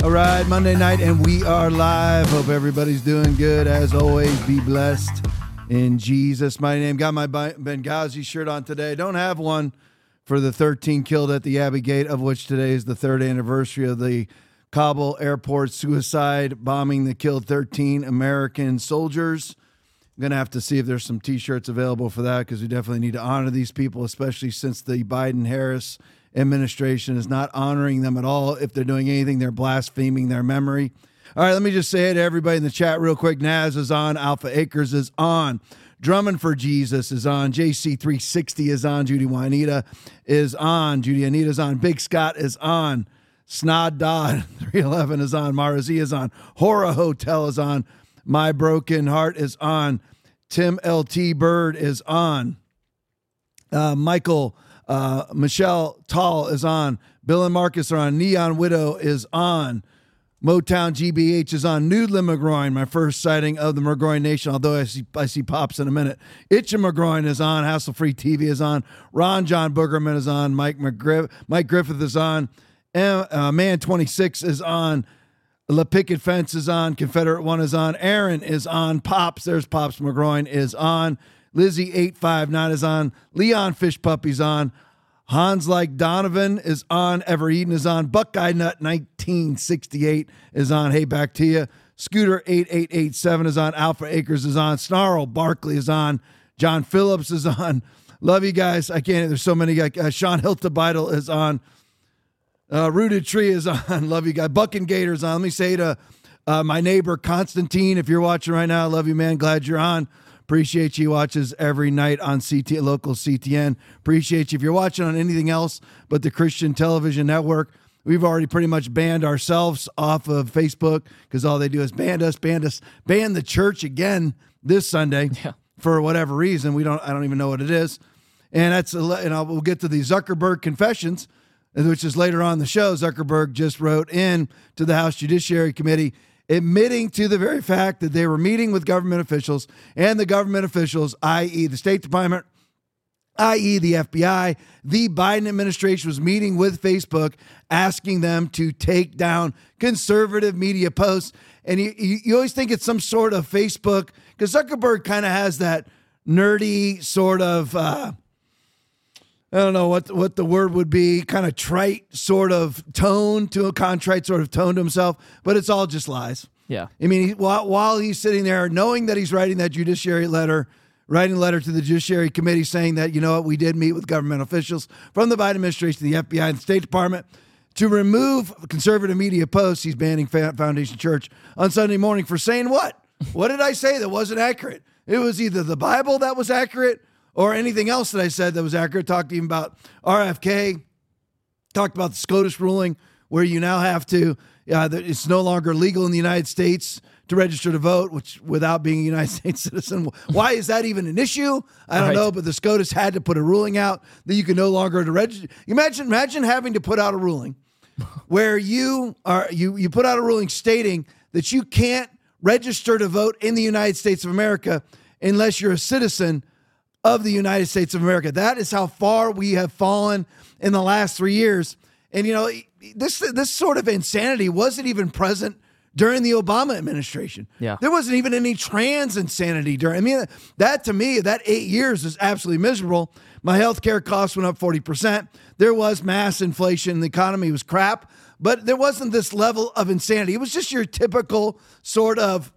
All right, Monday night, and we are live. Hope everybody's doing good. As always, be blessed in Jesus' mighty name. Got my Benghazi shirt on today. Don't have one for the 13 killed at the Abbey Gate, of which today is the third anniversary of the Kabul airport suicide bombing that killed 13 American soldiers. I'm going to have to see if there's some T-shirts available for that, because we definitely need to honor these people, especially since the Biden-Harris administration is not honoring them at all. If they're doing anything, they're blaspheming their memory. All right, let me just say it to everybody in the chat real quick. Naz is on. Alpha Acres is on. Drumming for Jesus is on. JC360 is on. Judy Juanita is on. Judy Anita's on. Big Scott is on. Snod Dodd 311 is on. Marazi is on. Horror Hotel is on. My Broken Heart is on. Tim LT Bird is on. Michelle Tall is on. Bill and Marcus are on. Neon Widow is on. Motown GBH is on. Nude McGroin, my first sighting of the McGroin Nation, although I see Pops in a minute. Itchin' McGroin is on. Hassle Free TV is on. Ron John Boogerman is on. Mike Griffith is on. Man 26 is on. La Picket Fence is on. Confederate One is on. Aaron is on. Pops, there's Pops McGroin is on. Lizzie 859 is on. Leon Fish Puppy's on. Hans Like Donovan is on. Ever Eden is on. Buckeye Nut 1968 is on. Hey, back to you. Scooter 8887 is on. Alpha Acres is on. Snarl Barkley is on. John Phillips is on. Love you guys. I can't. There's so many. Sean Hiltebeitel is on. Rooted Tree is on. Love you guys. Buck and Gator's on. Let me say to my neighbor Constantine, if you're watching right now, I love you, man. Glad you're on. Appreciate you. Watches every night on local CTN. Appreciate you. If you're watching on anything else but the Christian Television Network, we've already pretty much banned ourselves off of Facebook, because all they do is ban the church again this Sunday for whatever reason. I don't even know what it is. And we'll get to the Zuckerberg confessions, which is later on in the show. Zuckerberg just wrote in to the House Judiciary Committee admitting to the very fact that they were meeting with government officials, and the government officials, i.e. the State Department, i.e. the FBI, the Biden administration was meeting with Facebook, asking them to take down conservative media posts. And you always think it's some sort of Facebook, because Zuckerberg kind of has that nerdy sort of, I don't know what the word would be, kind of trite sort of tone to a contrite sort of tone to himself, but it's all just lies. Yeah. I mean, while he's sitting there knowing that he's writing that writing a letter to the Judiciary Committee saying that, you know what, we did meet with government officials from the Biden administration, the FBI, and the State Department to remove conservative media posts. He's banning Foundation Church on Sunday morning for saying what? What did I say that wasn't accurate? It was either the Bible that was accurate or anything else that I said that was accurate. Talked to him about RFK, talked about the SCOTUS ruling, where you now have to, it's no longer legal in the United States to register to vote, which without being a United States citizen. Why is that even an issue? I don't know, but the SCOTUS had to put a ruling out that you can no longer register. Imagine having to put out a ruling where you put out a ruling stating that you can't register to vote in the United States of America unless you're a citizen of the United States of America. That is how far we have fallen in the last 3 years. And, this sort of insanity wasn't even present during the Obama administration. Yeah. There wasn't even any trans insanity that to me, that 8 years is absolutely miserable. My healthcare costs went up 40%. There was mass inflation. The economy was crap, but there wasn't this level of insanity. It was just your typical sort of,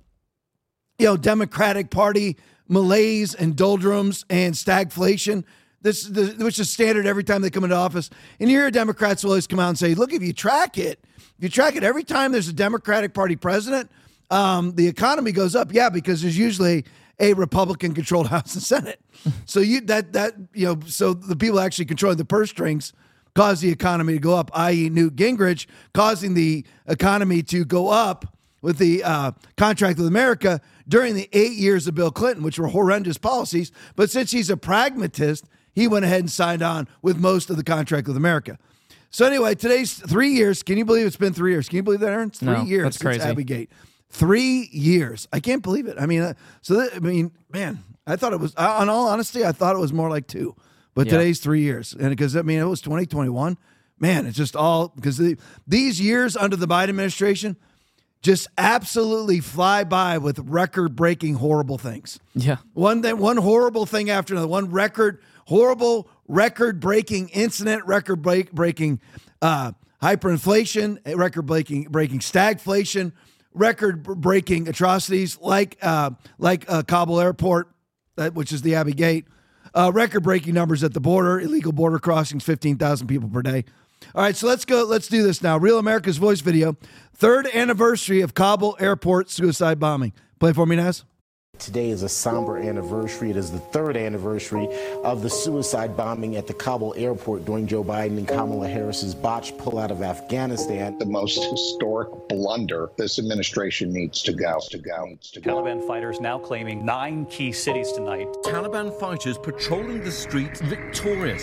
Democratic Party malaise and doldrums and stagflation, which is standard every time they come into office. And you hear Democrats will always come out and say, look, if you track it every time there's a Democratic Party president, the economy goes up. Yeah, because there's usually a Republican-controlled House and Senate. So so the people actually controlling the purse strings cause the economy to go up, i.e. Newt Gingrich, causing the economy to go up with the contract with America during the 8 years of Bill Clinton, which were horrendous policies. But since he's a pragmatist, he went ahead and signed on with most of the contract with America. So anyway, today's 3 years. Can you believe it's been 3 years? Can you believe that, Aaron? It's 3 years that's crazy. since Abbey Gate. 3 years. I can't believe it. I mean, man, I thought it was, in all honesty, I thought it was more like 2. But today's 3 years. And because, it was 2021 man, it's just all because these years under the Biden administration just absolutely fly by with record-breaking horrible things. Yeah. One horrible thing after another, one record-breaking incident, record-breaking hyperinflation, record-breaking stagflation, record-breaking atrocities like Kabul Airport, which is the Abbey Gate, record-breaking numbers at the border, illegal border crossings, 15,000 people per day. All right, so let's go. Let's do this now. Real America's Voice video, third anniversary of Kabul Airport suicide bombing. Play for me, Naz. Today is a somber anniversary. It is the third anniversary of the suicide bombing at the Kabul airport during Joe Biden and Kamala Harris's botched pullout of Afghanistan. The most historic blunder. This administration needs to go. Taliban fighters now claiming 9 key cities tonight. Taliban fighters patrolling the streets victorious.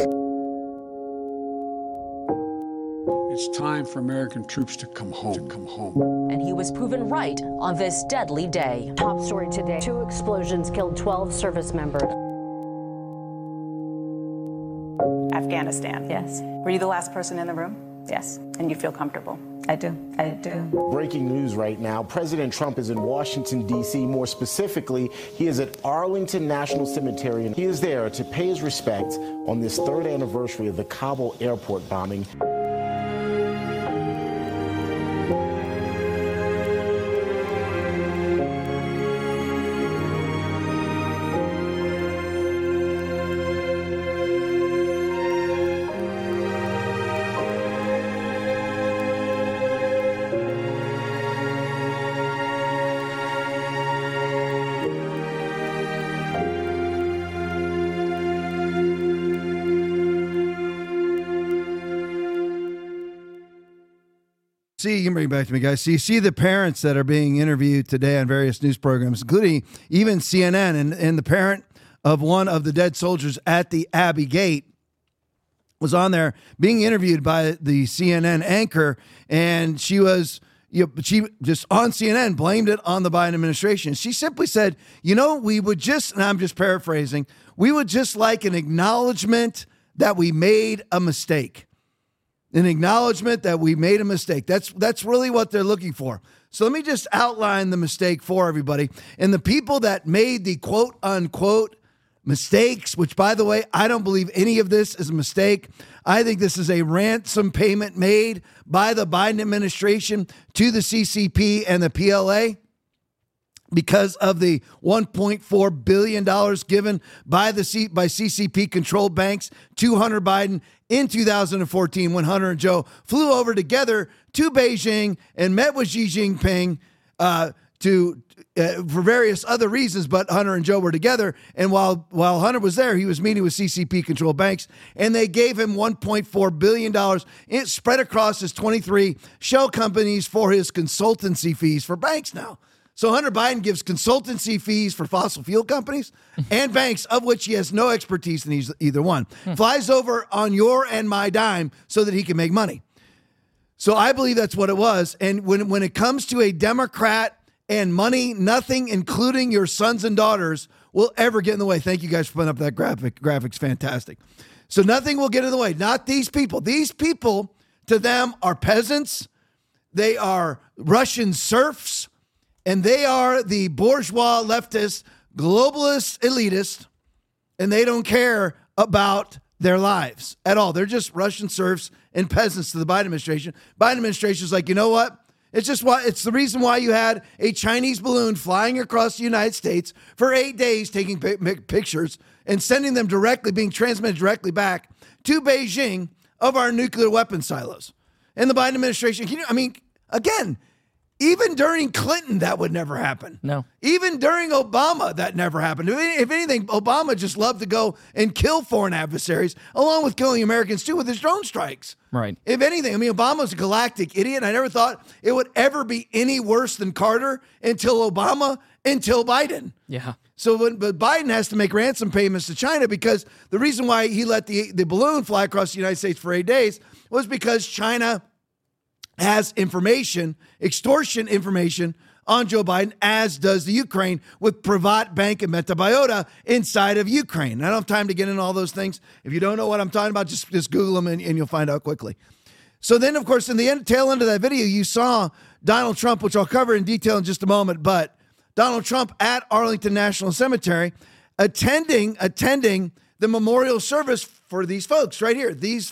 It's time for American troops to come home. And he was proven right on this deadly day. Top story today. 2 explosions killed 12 service members. Afghanistan. Yes. Were you the last person in the room? Yes. And you feel comfortable? I do. Breaking news right now. President Trump is in Washington, D.C. More specifically, he is at Arlington National Cemetery, and he is there to pay his respects on this third anniversary of the Kabul airport bombing. See, you can bring it back to me, guys. So you see the parents that are being interviewed today on various news programs, including even CNN, and the parent of one of the dead soldiers at the Abbey Gate was on there being interviewed by the CNN anchor, and she just on CNN blamed it on the Biden administration. She simply said, we would just, and I'm just paraphrasing, we would just like an acknowledgement that we made a mistake. An acknowledgement that we made a mistake. That's really what they're looking for. So let me just outline the mistake for everybody. And the people that made the quote unquote mistakes, which by the way, I don't believe any of this is a mistake. I think this is a ransom payment made by the Biden administration to the CCP and the PLA because of the $1.4 billion given by CCP controlled banks to Hunter Biden in 2014 when Hunter and Joe flew over together to Beijing and met with Xi Jinping for various other reasons, but Hunter and Joe were together. And while Hunter was there, he was meeting with CCP controlled banks, and they gave him $1.4 billion spread across his 23 shell companies for his consultancy fees for banks now. So Hunter Biden gives consultancy fees for fossil fuel companies and banks, of which he has no expertise in either one. Flies over on your and my dime so that he can make money. So I believe that's what it was. And when it comes to a Democrat and money, nothing, including your sons and daughters, will ever get in the way. Thank you guys for putting up that graphic. Graphic's fantastic. So nothing will get in the way. Not these people. These people, to them, are peasants. They are Russian serfs. And they are the bourgeois, leftist, globalist, elitist, and they don't care about their lives at all. They're just Russian serfs and peasants to the Biden administration. Biden administration is like, you know what? It's the reason why you had a Chinese balloon flying across the United States for 8 days, taking pictures and sending them directly, being transmitted directly back to Beijing of our nuclear weapon silos. And the Biden administration, again, even during Clinton, that would never happen. No. Even during Obama, that never happened. If anything, Obama just loved to go and kill foreign adversaries, along with killing Americans too with his drone strikes. Right. If anything, Obama's a galactic idiot. And I never thought it would ever be any worse than Carter until Obama, until Biden. Yeah. But Biden has to make ransom payments to China because the reason why he let the balloon fly across the United States for 8 days was because China has information, extortion information on Joe Biden, as does the Ukraine with Privat Bank and Metabiota inside of Ukraine. I don't have time to get into all those things. If you don't know what I'm talking about, just Google them and you'll find out quickly. So then, of course, in the tail end of that video, you saw Donald Trump, which I'll cover in detail in just a moment, but Donald Trump at Arlington National Cemetery attending the memorial service for these folks right here, these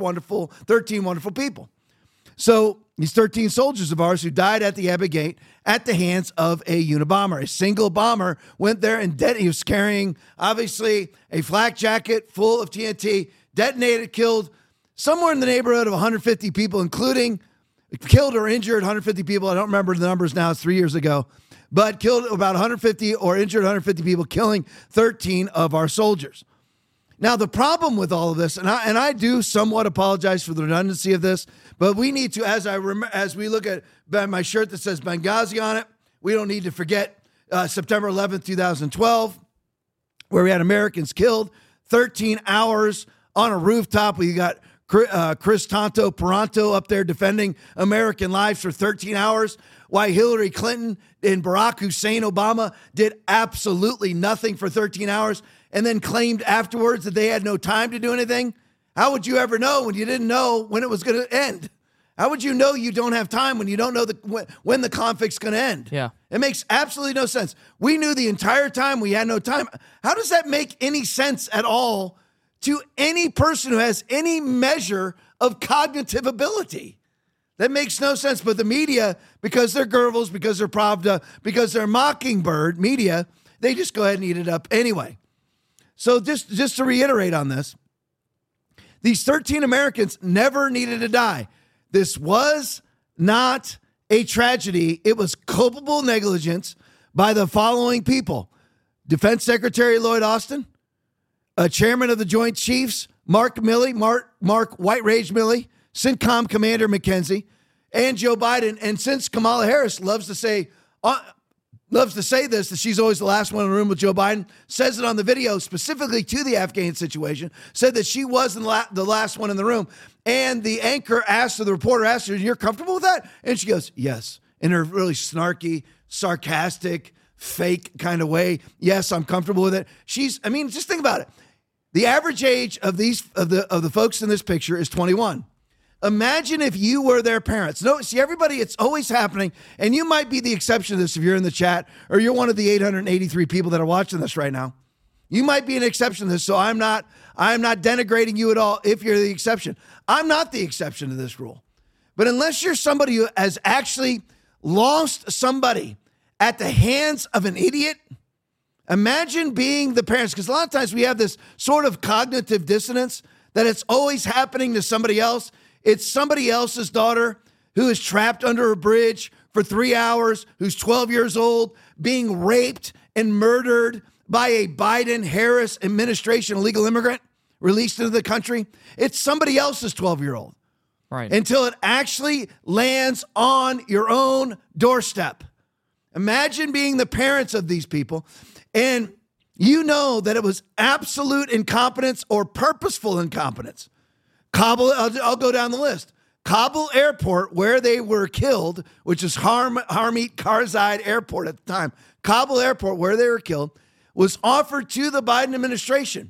13 wonderful people. So these 13 soldiers of ours who died at the Abbott Gate at the hands of a Unabomber. A single bomber went there and he was carrying, obviously, a flak jacket full of TNT, detonated, killed somewhere in the neighborhood of 150 people, including killed or injured 150 people. I don't remember the numbers now. It's 3 years ago. But killed about 150 or injured 150 people, killing 13 of our soldiers. Now, the problem with all of this, and I do somewhat apologize for the redundancy of this, but we need to, as we look at my shirt that says Benghazi on it, we don't need to forget September 11th, 2012, where we had Americans killed, 13 hours on a rooftop. We got Chris Paranto up there defending American lives for 13 hours, while Hillary Clinton and Barack Hussein Obama did absolutely nothing for 13 hours and then claimed afterwards that they had no time to do anything. How would you ever know when you didn't know when it was going to end? How would you know you don't have time when you don't know when the conflict's going to end? Yeah. It makes absolutely no sense. We knew the entire time we had no time. How does that make any sense at all to any person who has any measure of cognitive ability? That makes no sense. But the media, because they're Goebbels, because they're Pravda, because they're Mockingbird media, they just go ahead and eat it up anyway. So just to reiterate on this, these 13 Americans never needed to die. This was not a tragedy. It was culpable negligence by the following people: Defense Secretary Lloyd Austin, Chairman of the Joint Chiefs, Mark White Rage Milley, CENTCOM Commander McKenzie, and Joe Biden. And since Kamala Harris loves to say this, that she's always the last one in the room with Joe Biden, says it on the video specifically to the Afghan situation, said that she wasn't the last one in the room. And the reporter asked her, "You're comfortable with that?" And she goes, "Yes." In her really snarky, sarcastic, fake kind of way. "Yes, I'm comfortable with it." Just think about it. The average age of the folks in this picture is 21. Imagine if you were their parents. No, see, everybody, it's always happening, and you might be the exception to this if you're in the chat or you're one of the 883 people that are watching this right now. You might be an exception to this, so I'm not denigrating you at all if you're the exception. I'm not the exception to this rule. But unless you're somebody who has actually lost somebody at the hands of an idiot, imagine being the parents, because a lot of times we have this sort of cognitive dissonance that it's always happening to somebody else. It's somebody else's daughter who is trapped under a bridge for 3 hours, who's 12 years old, being raped and murdered by a Biden-Harris administration illegal immigrant released into the country. It's somebody else's 12-year-old. Right. Until it actually lands on your own doorstep. Imagine being the parents of these people, and you know that it was absolute incompetence or purposeful incompetence. Kabul, I'll go down the list. Kabul Airport, where they were killed, which is Hamid Karzai Airport at the time. Kabul Airport, where they were killed, was offered to the Biden administration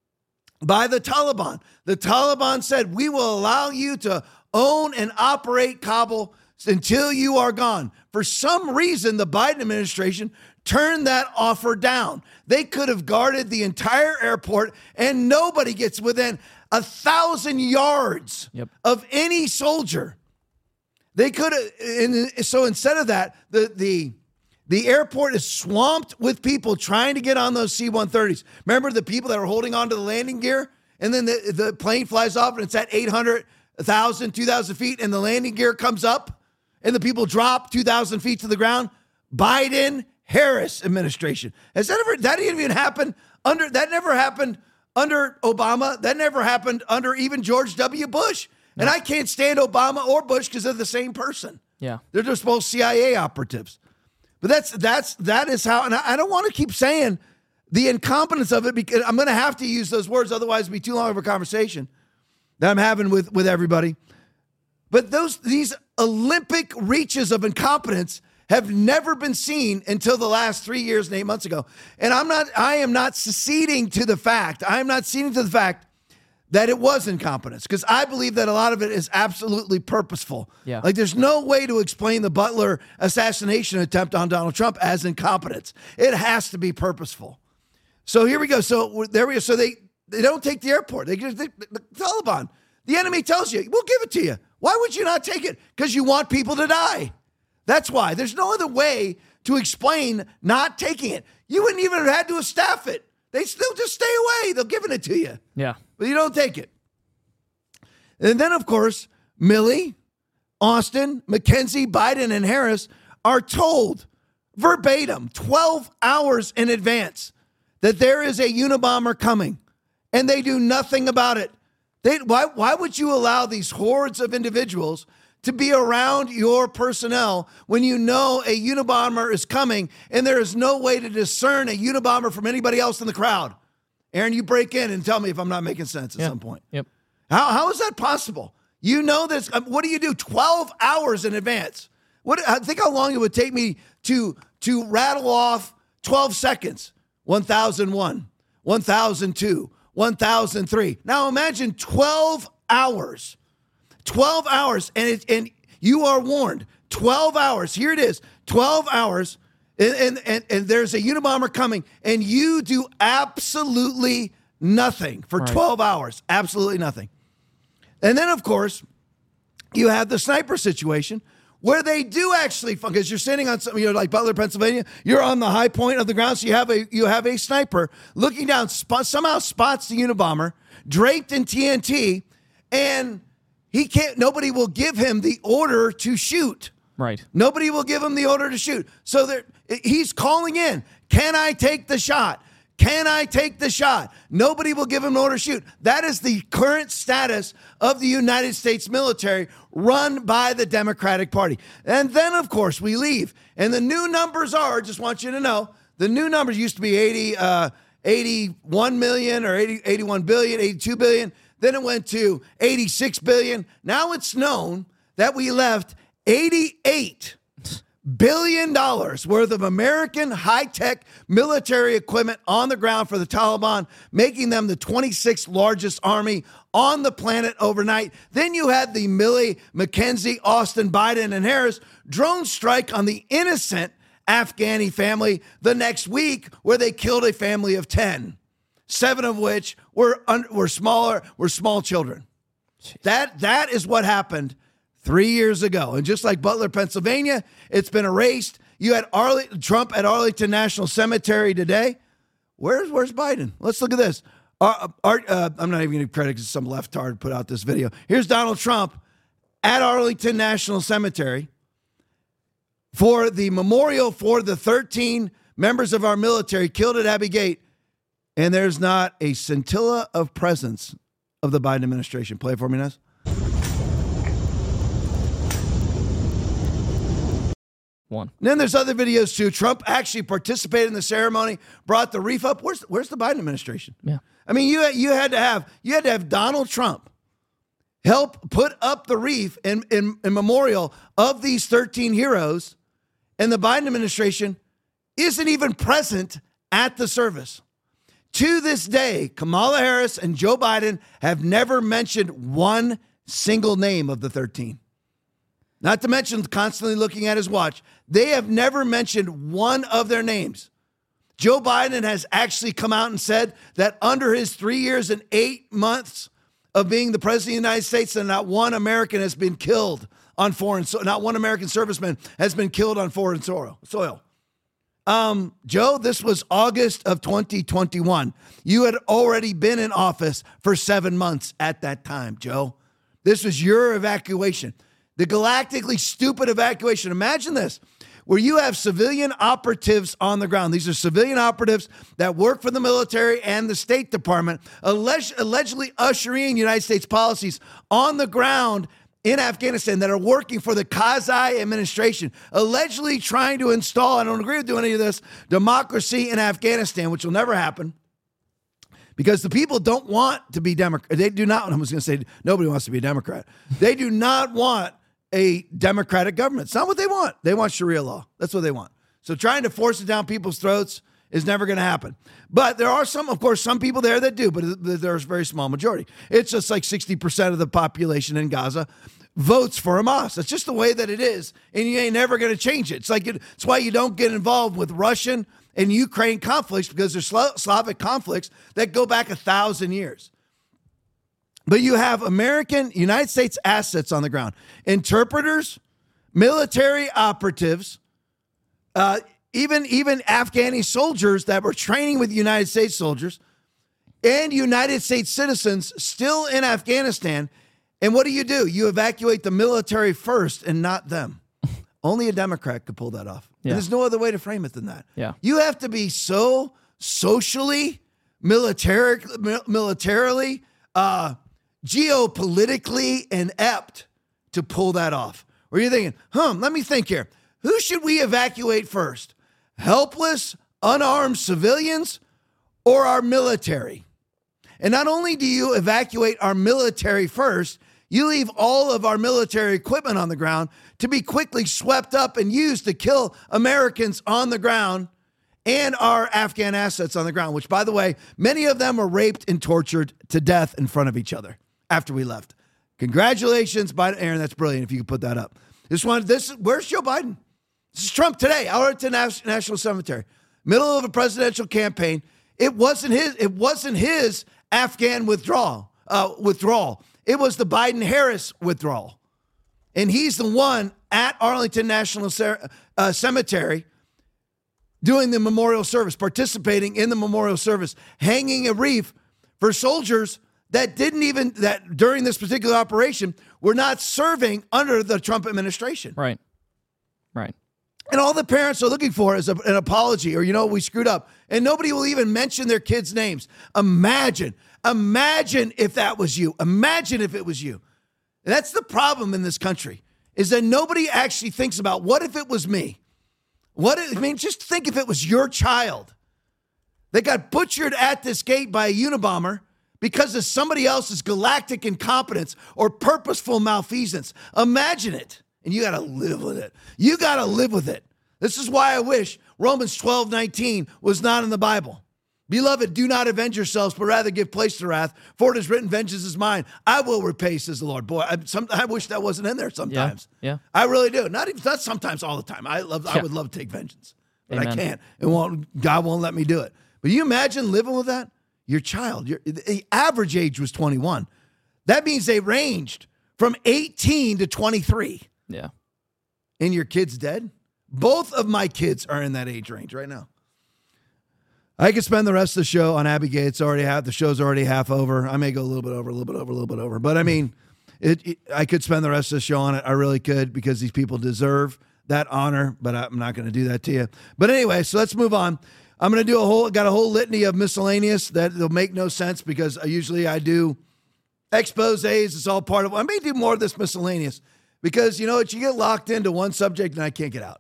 by the Taliban. The Taliban said, "We will allow you to own and operate Kabul until you are gone." For some reason, the Biden administration turned that offer down. They could have guarded the entire airport and nobody gets within 1,000 yards of any soldier. They could have, so instead of that, the airport is swamped with people trying to get on those C-130s. Remember the people that are holding onto the landing gear? And then the plane flies off and it's at 800, 1,000, 2,000 feet, and the landing gear comes up and the people drop 2,000 feet to the ground. Biden-Harris administration. That didn't even happen that never happened under Obama. That never happened under even George W. Bush. No. And I can't stand Obama or Bush because they're the same person. Yeah. They're just both CIA operatives. But that is how, and I don't want to keep saying the incompetence of it because I'm going to have to use those words. Otherwise it'll be too long of a conversation that I'm having with everybody. But these Olympic reaches of incompetence have never been seen until the last 3 years and 8 months ago. And I am not ceding to the fact that it was incompetence, because I believe that a lot of it is absolutely purposeful. Yeah. Like there's no way to explain the Butler assassination attempt on Donald Trump as incompetence. It has to be purposeful. So here we go. So there we go. So they don't take the airport. The Taliban, the enemy tells you, we'll give it to you. Why would you not take it? Because you want people to die. That's why. There's no other way to explain not taking it. You wouldn't even have had to staff it. They still just stay away. They'll give it to you. Yeah. But you don't take it. And then, of course, Milley, Austin, McKenzie, Biden, and Harris are told verbatim 12 hours in advance that there is a Unabomber coming, and they do nothing about it. Why would you allow these hordes of individuals to be around your personnel when you know a Unabomber is coming and there is no way to discern a Unabomber from anybody else in the crowd? Aaron, you break in and tell me if I'm not making sense at some point. Yep. How is that possible? You know this. What do you do 12 hours in advance? Think how long it would take me to rattle off 12 seconds. 1001, 1002, 1003. Now imagine 12 hours. 12 hours, and you are warned. 12 hours. Here it is. 12 hours, and there's a Unabomber coming, and you do absolutely nothing for 12 hours. Absolutely nothing. And then, of course, you have the sniper situation where they do actually, because you're sitting on something, like Butler, Pennsylvania, you're on the high point of the ground, so you have a sniper looking down, somehow spots the Unabomber draped in TNT, and nobody will give him the order to shoot. Right. Nobody will give him the order to shoot. So he's calling in, can I take the shot? Can I take the shot? Nobody will give him an order to shoot. That is the current status of the United States military run by the Democratic Party. And then, of course, we leave. And the new numbers are, just want you to know, the new numbers used to be 81 million or 81 billion, 82 billion. Then it went to 86 billion. Now it's known that we left $88 billion worth of American high-tech military equipment on the ground for the Taliban, making them the 26th largest army on the planet overnight. Then you had the Milley, McKenzie, Austin, Biden, and Harris drone strike on the innocent Afghani family the next week, where they killed a family of 10, 7 of which were small children. That is what happened 3 years ago. And just like Butler, Pennsylvania, it's been erased. You had Trump at Arlington National Cemetery today. Where's Biden? Let's look at this. I'm not even going to credit because some leftard put out this video. Here's Donald Trump at Arlington National Cemetery for the memorial for the 13 members of our military killed at Abbey Gate. And there's not a scintilla of presence of the Biden administration. Play it for me, Ness. One. And then there's other videos too. Trump actually participated in the ceremony, brought the wreath up. Where's the Biden administration? Yeah. I mean, you had to have Donald Trump help put up the wreath in memorial of these 13 heroes, and the Biden administration isn't even present at the service. To this day, Kamala Harris and Joe Biden have never mentioned one single name of the 13. Not to mention constantly looking at his watch. They have never mentioned one of their names. Joe Biden has actually come out and said that under his 3 years and 8 months of being the president of the United States, that not one American has been killed on foreign soil. Not one American serviceman has been killed on foreign soil. Joe, this was August of 2021. You had already been in office for 7 months at that time, Joe. This was your evacuation. The galactically stupid evacuation. Imagine this, where you have civilian operatives on the ground. These are civilian operatives that work for the military and the State Department, allegedly ushering United States policies on the ground in Afghanistan that are working for the Karzai administration, allegedly trying to install, I don't agree with doing any of this, democracy in Afghanistan, which will never happen. Because the people don't want to be Democrat. They do not. I was going to say nobody wants to be a Democrat. They do not want a democratic government. It's not what they want. They want Sharia law. That's what they want. So trying to force it down people's throats is never going to happen. But there are some people there that do, but there's a very small majority. It's just like 60% of the population in Gaza votes for Hamas. That's just the way that it is, and you ain't never going to change it. It's why you don't get involved with Russian and Ukraine conflicts, because there's Slavic conflicts that go back 1,000 years. But you have United States assets on the ground, interpreters, military operatives, even Afghani soldiers that were training with United States soldiers, and United States citizens still in Afghanistan. And what do? You evacuate the military first and not them. Only a Democrat could pull that off. Yeah. And there's no other way to frame it than that. Yeah. You have to be so socially, militarily, geopolitically inept to pull that off. Or you're thinking, let me think here. Who should we evacuate first? Helpless, unarmed civilians or our military? And not only do you evacuate our military first, you leave all of our military equipment on the ground to be quickly swept up and used to kill Americans on the ground and our Afghan assets on the ground, which, by the way, many of them were raped and tortured to death in front of each other after we left. Congratulations, Biden. Aaron, that's brilliant if you could put that up. Where's Joe Biden? This is Trump today, Arlington National Cemetery, middle of a presidential campaign. It wasn't his Afghan withdrawal. It was the Biden-Harris withdrawal. And he's the one at Arlington National Cemetery doing the memorial service, participating in the memorial service, hanging a wreath for soldiers that during this particular operation were not serving under the Trump administration. Right. And all the parents are looking for is an apology, or, we screwed up. And nobody will even mention their kids' names. Imagine if that was you. Imagine if it was you. And that's the problem in this country, is that nobody actually thinks about, what if it was me? Just think if it was your child that got butchered at this gate by a Unabomber because of somebody else's galactic incompetence or purposeful malfeasance. Imagine it. And you got to live with it. You got to live with it. This is why I wish Romans 12:19 was not in the Bible. Beloved, do not avenge yourselves, but rather give place to wrath. For it is written, vengeance is mine. I will repay, says the Lord. Boy, I wish that wasn't in there sometimes. Yeah. I really do. Not sometimes, all the time. I would love to take vengeance, but Amen. I can't. God won't let me do it. But you imagine living with that? Your child, the average age was 21. That means they ranged from 18 to 23. Yeah. And your kid's dead? Both of my kids are in that age range right now. I could spend the rest of the show on Abbey Gate. The show's already half over. I may go a little bit over. But I mean, I could spend the rest of the show on it. I really could, because these people deserve that honor, but I'm not going to do that to you. But anyway, so let's move on. I'm going to do got a whole litany of miscellaneous that will make no sense, because usually I do exposés. It's all part of, I may do more of this miscellaneous, because you know what? You get locked into one subject and I can't get out.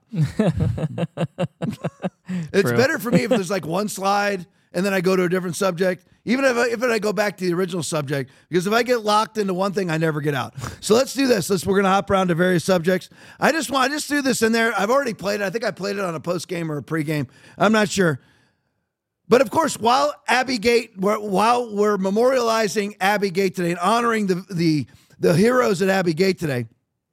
It's better for me if there's like one slide and then I go to a different subject, even if I go back to the original subject, because if I get locked into one thing, I never get out. So let's do this. We're going to hop around to various subjects. I just threw this in there. I've already played it. I think I played it on a post game or a pre-game. I'm not sure. But of course, while we're memorializing Abbey Gate today and honoring the heroes at Abbey Gate today,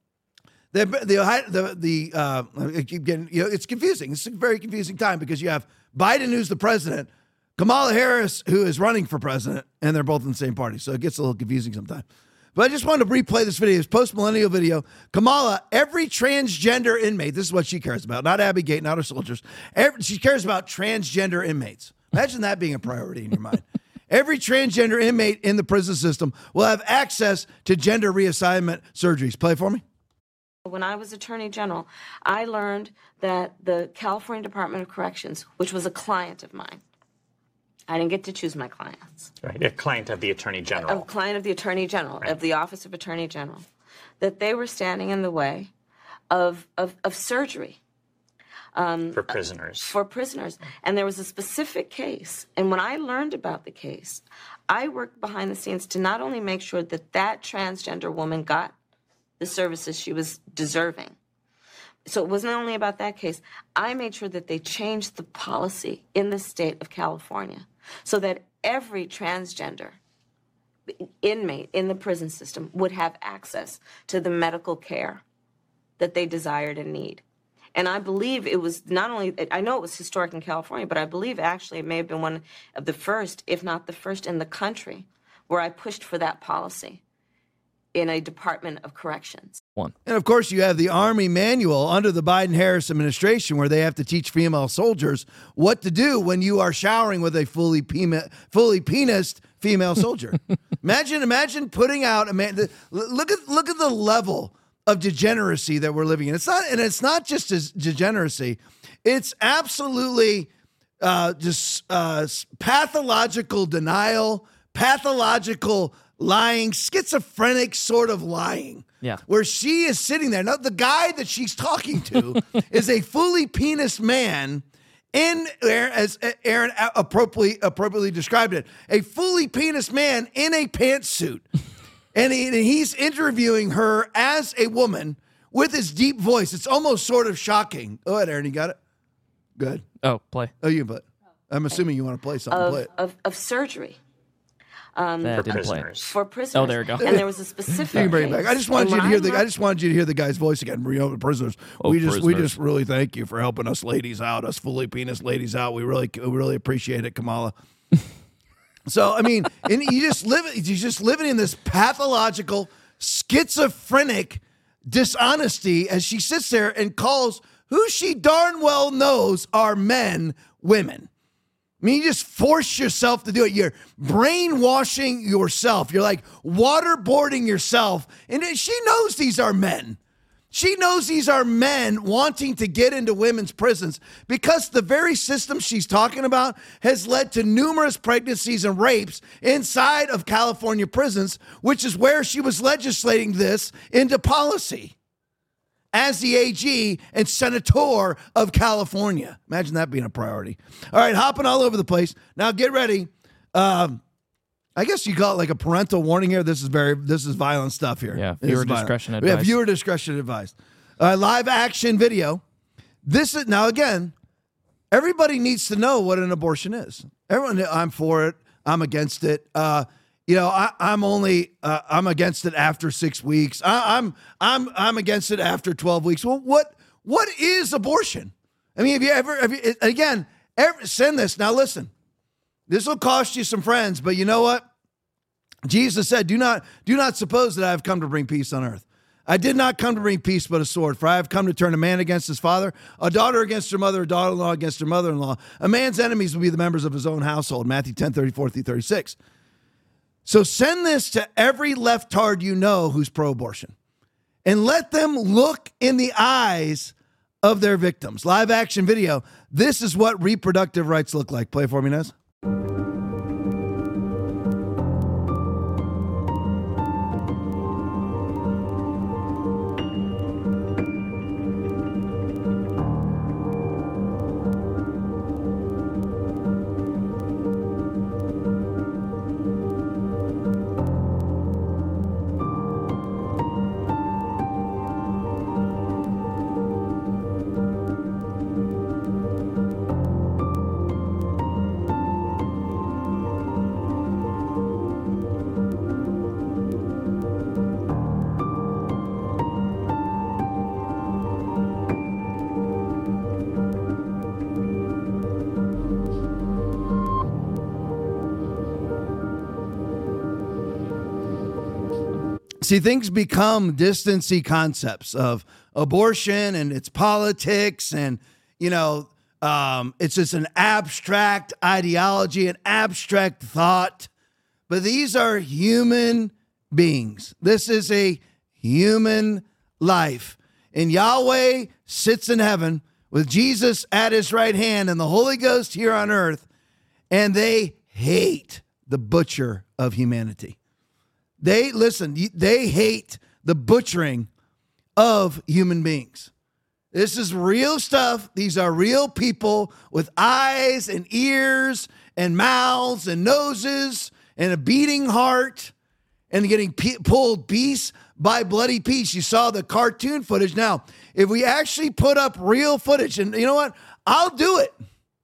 it's confusing. It's a very confusing time, because you have Biden, who's the president, Kamala Harris, who is running for president, and they're both in the same party. So it gets a little confusing sometimes. But I just wanted to replay this video. It's post-millennial video. Kamala, every transgender inmate, this is what she cares about, not Abbey Gate, not her soldiers. She cares about transgender inmates. Imagine that being a priority in your mind. Every transgender inmate in the prison system will have access to gender reassignment surgeries. Play for me. When I was Attorney General, I learned that the California Department of Corrections, which was a client of mine, I didn't get to choose my clients. Right, a client of the Attorney General. A client of the Attorney General, right. Of the Office of Attorney General, that they were standing in the way of surgery. For prisoners. For prisoners. And there was a specific case. And when I learned about the case, I worked behind the scenes to not only make sure that that transgender woman got the services she was deserving, So it wasn't only about that case. I made sure that they changed the policy in the state of California so that every transgender inmate in the prison system would have access to the medical care that they desired and need. And I believe it was not only, I know it was historic in California, but I believe actually it may have been one of the first, if not the first in the country, where I pushed for that policy in a Department of Corrections. And of course, you have the Army manual under the Biden-Harris administration where they have to teach female soldiers what to do when you are showering with a fully penised female soldier. Imagine putting out a man. Look at the level of degeneracy that we're living in. It's not just as degeneracy. It's absolutely just pathological denial, pathological lying, schizophrenic sort of lying. Yeah. Where she is sitting there. Now, the guy that she's talking to is a fully penis man in there, as Aaron appropriately described it, a fully penis man in a pantsuit. And he's interviewing her as a woman with his deep voice. It's almost sort of shocking. Go ahead, Aaron. You got it? Good. Oh, play. Oh, you but I'm assuming you want to play something. Play it. Of surgery. For prisoners. For prisoners. Oh, there we go. And there was a specific. You can bring it back. I just wanted you to hear I just wanted you to hear the guy's voice again. Prisoners. Oh, we just really thank you for helping us ladies out, us fully penis ladies out. We really appreciate it, Kamala. So I mean, and you're just living in this pathological, schizophrenic dishonesty as she sits there and calls who she darn well knows are men women. I mean, you just force yourself to do it. You're brainwashing yourself. You're like waterboarding yourself. And she knows these are men. She knows these are men wanting to get into women's prisons because the very system she's talking about has led to numerous pregnancies and rapes inside of California prisons, which is where she was legislating this into policy as the AG and senator of California. Imagine that being a priority. All right, hopping all over the place. Now get ready. I guess you call it like a parental warning here. This is violent stuff here. Yeah, viewer discretion advised. Yeah, viewer discretion advised. Live action video. This is now again. Everybody needs to know what an abortion is. Everyone, I'm for it. I'm against it. I'm against it after 6 weeks. I'm against it after 12 weeks. Well, what is abortion? I mean, send this. Now listen, this will cost you some friends, but you know what? Jesus said, do not suppose that I have come to bring peace on earth. I did not come to bring peace, but a sword. For I have come to turn a man against his father, a daughter against her mother, a daughter-in-law against her mother-in-law. A man's enemies will be the members of his own household. Matthew 10:34-36. So send this to every leftard you know who's pro-abortion and let them look in the eyes of their victims. Live action video. This is what reproductive rights look like. Play it for me, Nez. See, things become distancy concepts of abortion and its politics and, it's just an abstract ideology, an abstract thought. But these are human beings. This is a human life. And Yahweh sits in heaven with Jesus at his right hand and the Holy Ghost here on earth, and they hate the butcher of humanity. They hate the butchering of human beings. This is real stuff. These are real people with eyes and ears and mouths and noses and a beating heart. and getting pulled piece by bloody piece. You saw the cartoon footage. Now, if we actually put up real footage, and you know what? I'll do it.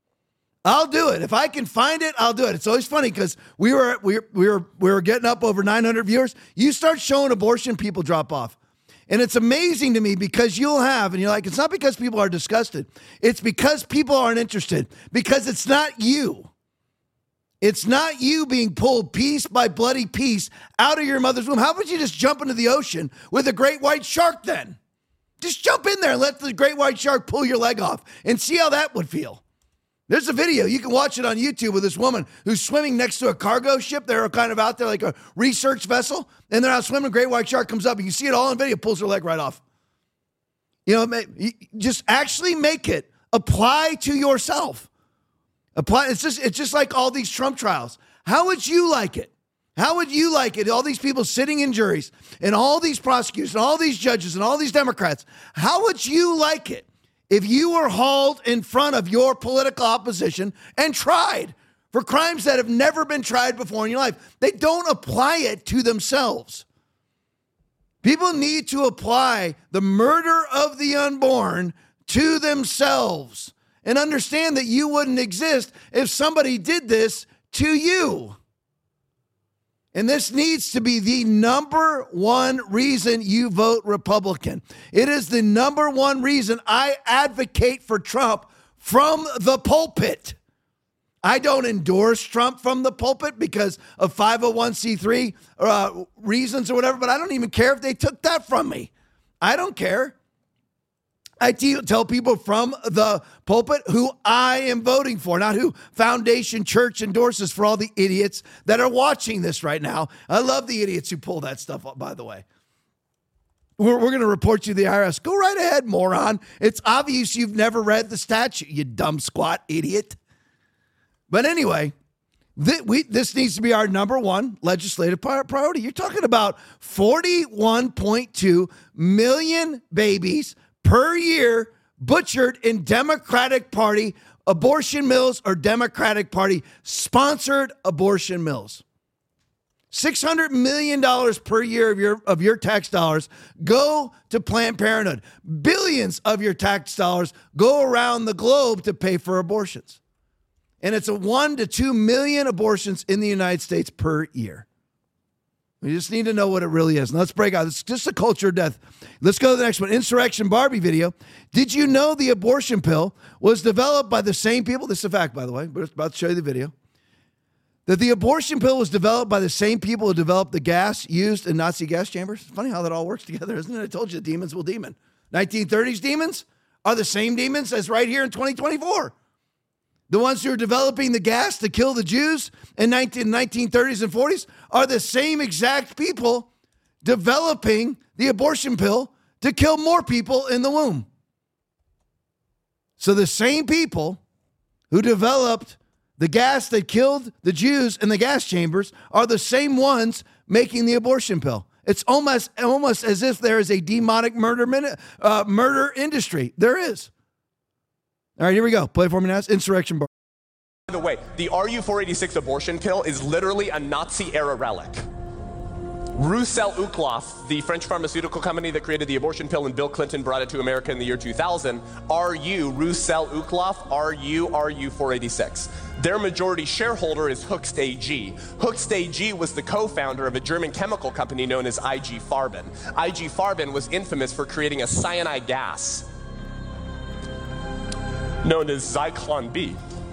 If I can find it, I'll do it. It's always funny because we were getting up over 900 viewers. You start showing abortion, people drop off. And it's amazing to me because you'll have, and you're like, it's not because people are disgusted. It's because people aren't interested, because it's not you. It's not you being pulled piece by bloody piece out of your mother's womb. How about you just jump into the ocean with a great white shark then? Just jump in there and let the great white shark pull your leg off and see how that would feel. There's a video. You can watch it on YouTube with this woman who's swimming next to a cargo ship. They're kind of out there like a research vessel, and they're out swimming. Great white shark comes up. You can see it all in video, pulls her leg right off. You know, just actually make it apply to yourself. It's just like all these Trump trials. How would you like it? How would you like it? All these people sitting in juries and all these prosecutors and all these judges and all these Democrats. How would you like it if you were hauled in front of your political opposition and tried for crimes that have never been tried before in your life? They don't apply it to themselves. People need to apply the murder of the unborn to themselves and understand that you wouldn't exist if somebody did this to you. And this needs to be the number one reason you vote Republican. It is the number one reason I advocate for Trump from the pulpit. I don't endorse Trump from the pulpit because of 501c3 reasons or whatever, but I don't even care if they took that from me. I don't care. I tell people from the pulpit who I am voting for, not who Foundation Church endorses, for all the idiots that are watching this right now. I love the idiots who pull that stuff up, by the way. We're going to report you to the IRS. Go right ahead, moron. It's obvious you've never read the statute, you dumb squat idiot. But anyway, this needs to be our number one legislative priority. You're talking about 41.2 million babies per year butchered in Democratic Party abortion mills or Democratic Party sponsored abortion mills. $600 million per year of your tax dollars go to Planned Parenthood. Billions of your tax dollars go around the globe to pay for abortions. And it's 1 to 2 million abortions in the United States per year. We just need to know what it really is. And let's break out. It's just a culture of death. Let's go to the next one. Insurrection Barbie video. Did you know the abortion pill was developed by the same people? This is a fact, by the way. We're about to show you the video. That the abortion pill was developed by the same people who developed the gas used in Nazi gas chambers. It's funny how that all works together, isn't it? I told you, demons will demon. 1930s demons are the same demons as right here in 2024. The ones who are developing the gas to kill the Jews in 1930s and 40s are the same exact people developing the abortion pill to kill more people in the womb. So the same people who developed the gas that killed the Jews in the gas chambers are the same ones making the abortion pill. It's almost as if there is a demonic murder industry. There is. All right, here we go. Play it for me now. Insurrection Bar. By the way, the RU-486 abortion pill is literally a Nazi-era relic. Roussel Uclof, the French pharmaceutical company that created the abortion pill and Bill Clinton brought it to America in the year 2000, Roussel Uclof, RU-486. Their majority shareholder is Hoechst AG. Hoechst AG was the co-founder of a German chemical company known as IG Farben. IG Farben was infamous for creating a cyanide gas known as Zyklon B,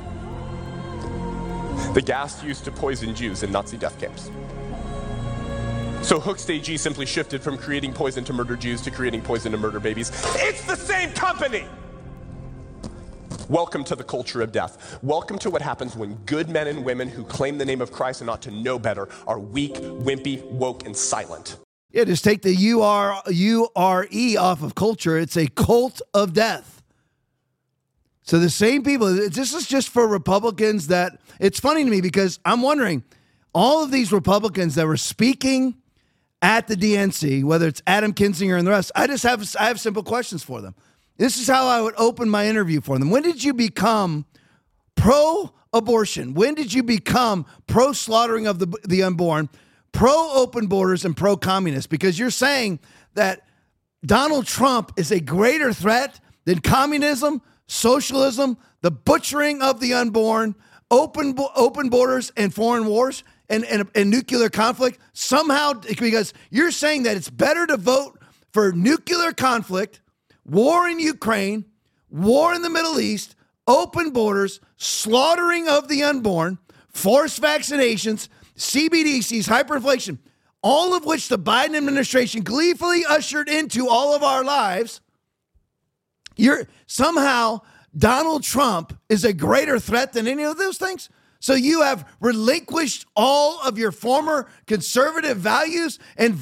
the gas used to poison Jews in Nazi death camps. So Hoechst AG simply shifted from creating poison to murder Jews to creating poison to murder babies. It's the same company! Welcome to the culture of death. Welcome to what happens when good men and women who claim the name of Christ and ought to know better are weak, wimpy, woke, and silent. Yeah, just take the U-R-E off of culture. It's a cult of death. So the same people, this is just for Republicans that, it's funny to me because I'm wondering, all of these Republicans that were speaking at the DNC, whether it's Adam Kinzinger and the rest, I have simple questions for them. This is how I would open my interview for them. When did you become pro-abortion? When did you become pro-slaughtering of the unborn, pro-open borders and pro-communist, because you're saying that Donald Trump is a greater threat than communism, socialism, the butchering of the unborn, open borders and foreign wars and nuclear conflict. Somehow, because you're saying that it's better to vote for nuclear conflict, war in Ukraine, war in the Middle East, open borders, slaughtering of the unborn, forced vaccinations, CBDCs, hyperinflation, all of which the Biden administration gleefully ushered into all of our lives. Somehow Donald Trump is a greater threat than any of those things. So you have relinquished all of your former conservative values and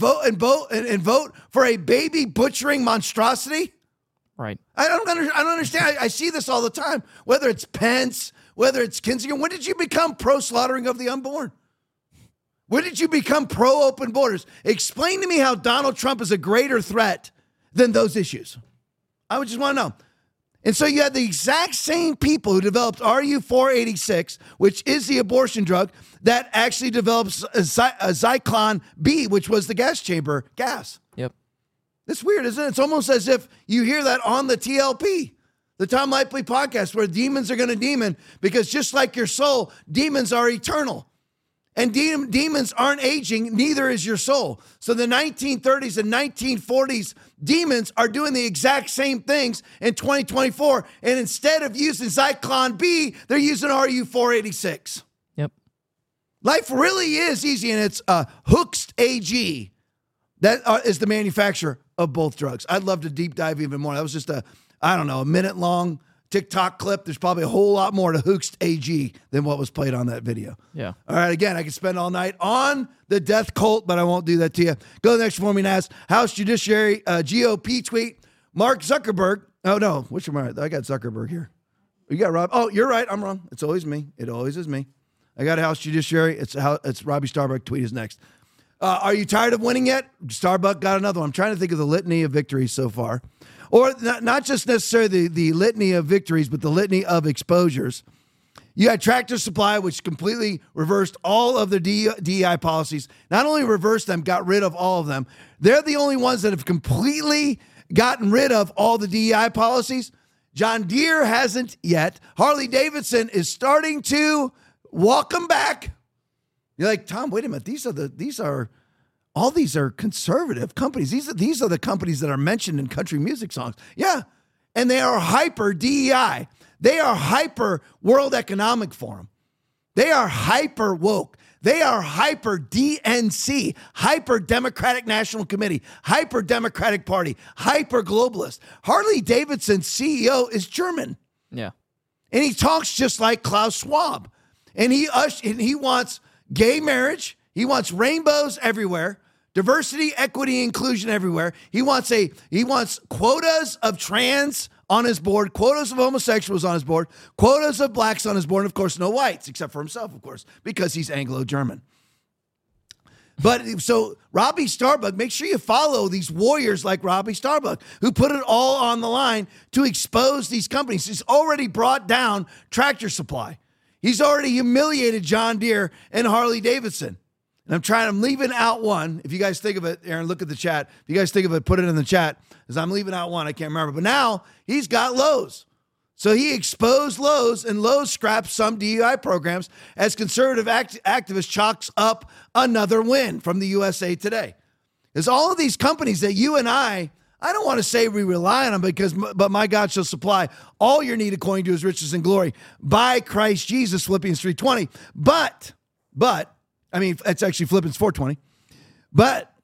vote for a baby butchering monstrosity. Right. I don't understand. I see this all the time. Whether it's Pence, whether it's Kinzinger. When did you become pro-slaughtering of the unborn? When did you become pro-open borders? Explain to me how Donald Trump is a greater threat than those issues. I would just want to know. And so you had the exact same people who developed RU-486, which is the abortion drug, that actually develops a Zyklon B, which was the gas chamber gas. Yep. It's weird, isn't it? It's almost as if you hear that on the TLP, the Tom Lipley podcast, where demons are going to demon, because just like your soul, demons are eternal. And demons aren't aging, neither is your soul. So the 1930s and 1940s demons are doing the exact same things in 2024. And instead of using Zyklon B, they're using RU-486. Yep. Life really is easy, and it's Hoechst AG. That is the manufacturer of both drugs. I'd love to deep dive even more. That was just a minute long TikTok clip. There's probably a whole lot more to Hoechst AG than what was played on that video. Yeah. All right, again, I could spend all night on the death cult, but I won't do that to you. Go to the next one and ask House Judiciary GOP tweet. Mark Zuckerberg. Oh, no. Which am I got Zuckerberg here. You got Rob. Oh, you're right. I'm wrong. It's always me. It always is me. I got a House Judiciary. It's Robbie Starbuck tweet is next. Are you tired of winning yet? Starbuck got another one. I'm trying to think of the litany of victories so far. Or not just necessarily the litany of victories, but the litany of exposures. You had Tractor Supply, which completely reversed all of their DEI policies. Not only reversed them, got rid of all of them. They're the only ones that have completely gotten rid of all the DEI policies. John Deere hasn't yet. Harley Davidson is starting to walk them back. You're like, Tom, wait a minute. These are conservative companies. These are the companies that are mentioned in country music songs. Yeah. And they are hyper DEI. They are hyper World Economic Forum. They are hyper woke. They are hyper DNC, hyper Democratic National Committee, hyper Democratic Party, hyper globalist. Harley Davidson's CEO is German. Yeah. And he talks just like Klaus Schwab. And he wants gay marriage. He wants rainbows everywhere, diversity, equity, inclusion everywhere. He wants quotas of trans on his board, quotas of homosexuals on his board, quotas of blacks on his board, and of course no whites, except for himself, of course, because he's Anglo-German. But so Robbie Starbuck, make sure you follow these warriors like Robbie Starbuck, who put it all on the line to expose these companies. He's already brought down Tractor Supply. He's already humiliated John Deere and Harley Davidson. And I'm leaving out one. If you guys think of it, Aaron, look at the chat. If you guys think of it, put it in the chat, because I'm leaving out one. I can't remember. But now he's got Lowe's. So he exposed Lowe's, and Lowe's scrapped some DEI programs as conservative activist chalks up another win from the USA Today. There's all of these companies that you and I don't want to say we rely on them, but my God shall supply all your need according to his riches and glory by Christ Jesus, Philippians 3:20. But, I mean, it's actually Philippians 4:20. But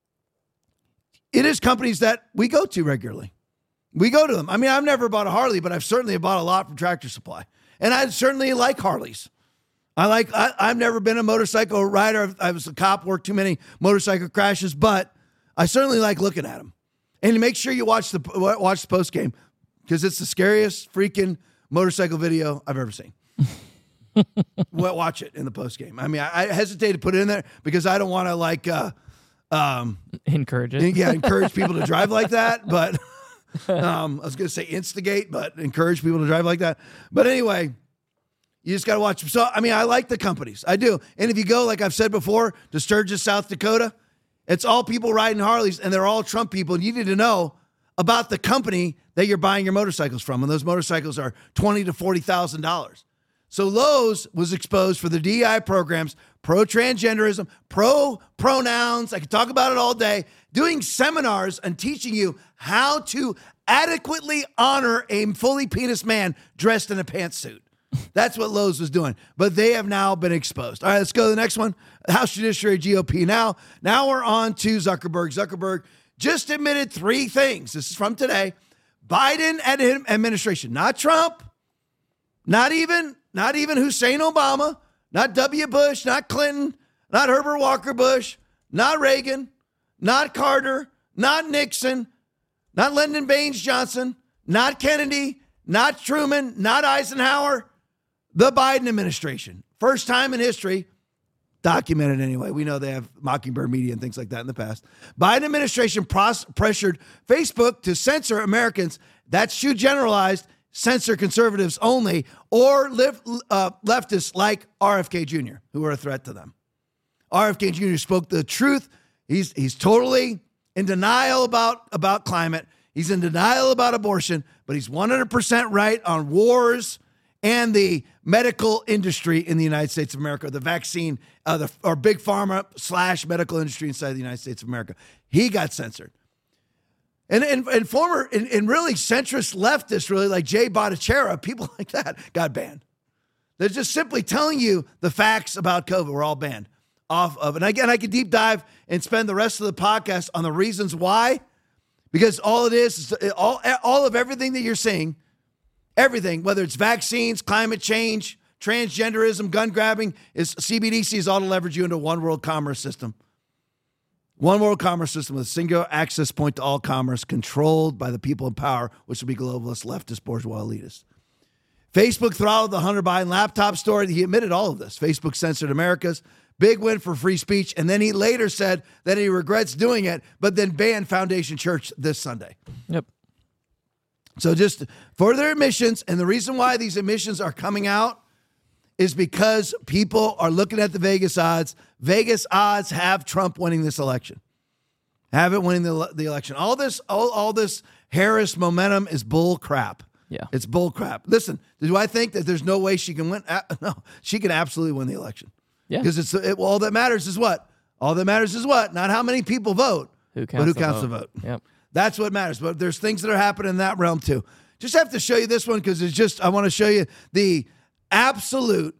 it is companies that we go to regularly. We go to them. I mean, I've never bought a Harley, but I've certainly bought a lot from Tractor Supply. And I certainly like Harleys. I've never been a motorcycle rider. I was a cop, worked too many motorcycle crashes, but I certainly like looking at them. And make sure you watch the post game, because it's the scariest freaking motorcycle video I've ever seen. Watch it in the post game. I mean, I hesitate to put it in there because I don't want to encourage it. Yeah, encourage people to drive like that. But I was going to say instigate, but encourage people to drive like that. But anyway, You just got to watch them. So, I mean, I like the companies. I do. And if you go, like I've said before, to Sturgis, South Dakota, it's all people riding Harleys, and they're all Trump people. And you need to know about the company that you're buying your motorcycles from. And those motorcycles are $20,000 to $40,000. So Lowe's was exposed for the DEI programs, pro-transgenderism, pro-pronouns. I could talk about it all day. Doing seminars and teaching you how to adequately honor a fully penis man dressed in a pantsuit. That's what Lowe's was doing. But they have now been exposed. All right, let's go to the next one. House Judiciary GOP now. Now we're on to Zuckerberg. Zuckerberg just admitted 3 things. This is from today. Biden administration, not Trump, not even Hussein Obama, not W. Bush, not Clinton, not Herbert Walker Bush, not Reagan, not Carter, not Nixon, not Lyndon Baines Johnson, not Kennedy, not Truman, not Eisenhower, the Biden administration. First time in history, documented anyway. We know they have Mockingbird Media and things like that in the past. Biden administration pressured Facebook to censor Americans. That's too generalized. Censor conservatives only, or leftists like RFK Jr., who are a threat to them. RFK Jr. spoke the truth. He's totally in denial about climate. He's in denial about abortion, but he's 100% right on wars and the medical industry in the United States of America, the vaccine, or big pharma / medical industry inside the United States of America. He got censored. And really centrist leftists, really like Jay Bhattacharya, people like that got banned. They're just simply telling you the facts about COVID. We're all banned off of. And again, I could deep dive and spend the rest of the podcast on the reasons why, because all it is all of everything that you're seeing, everything, whether it's vaccines, climate change, transgenderism, gun grabbing, is CBDC is all to leverage you into a one world commerce system. One world commerce system with a single access point to all commerce controlled by the people in power, which will be globalist, leftist, bourgeois elitists. Facebook throttled the Hunter Biden laptop story. He admitted all of this. Facebook censored America's big win for free speech. And then he later said that he regrets doing it, but then banned Foundation Church this Sunday. Yep. So just further admissions. And the reason why these admissions are coming out is because people are looking at the Vegas odds. Vegas odds have Trump winning this election. Have it winning the election. All this Harris momentum is bull crap. Yeah. It's bull crap. Listen, do I think that there's no way she can win? No, she can absolutely win the election. Yeah. Because all that matters is what? All that matters is what? Not how many people vote, but who counts the vote. Yep. That's what matters. But there's things that are happening in that realm too. Just have to show you this one because I want to show you the absolute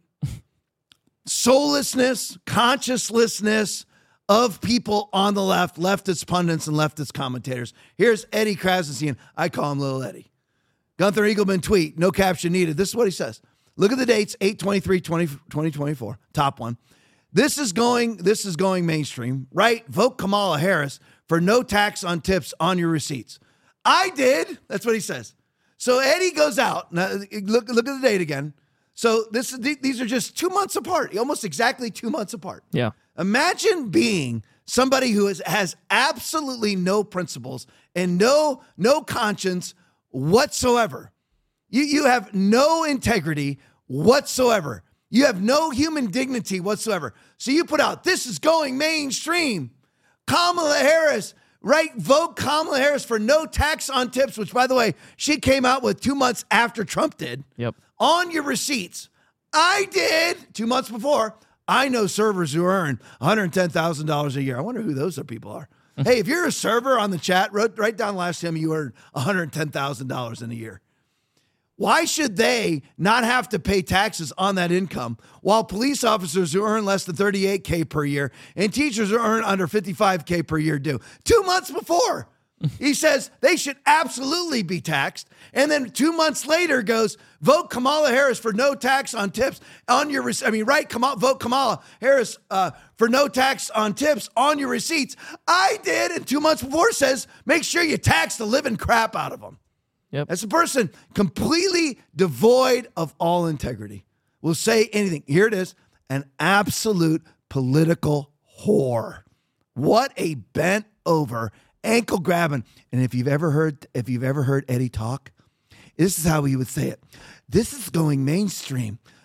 soullessness, consciencelessness of people on the left, leftist pundits and leftist commentators. Here's Eddie Krasenstein. I call him Little Eddie. Gunther Eagleman tweet, no caption needed. This is what he says. Look at the dates, 8/23/2024, top one. This is going mainstream, right? Vote Kamala Harris for no tax on tips on your receipts. I did. That's what he says. So Eddie goes out. Now, look at the date again. So these are just 2 months apart, almost exactly 2 months apart. Yeah. Imagine being somebody who has absolutely no principles and no conscience whatsoever. You have no integrity whatsoever. You have no human dignity whatsoever. So you put out, this is going mainstream. Kamala Harris, right? Vote Kamala Harris for no tax on tips, which, by the way, she came out with 2 months after Trump did. Yep. On your receipts. I did 2 months before. I know servers who earn $110,000 a year. I wonder who those people are. Hey, if you're a server on the chat, write down last time you earned $110,000 in a year. Why should they not have to pay taxes on that income while police officers who earn less than $38K per year and teachers who earn under $55K per year do? 2 months before, he says they should absolutely be taxed. And then 2 months later goes, vote Kamala Harris for no tax on tips on your, vote Kamala Harris for no tax on tips on your receipts. I did. And 2 months before says, make sure you tax the living crap out of them. Yep. As a person completely devoid of all integrity will say anything. Here it is, an absolute political whore. What a bent over, ankle grabbing. And if you've ever heard Eddie talk, this is how he would say it. This is going mainstream.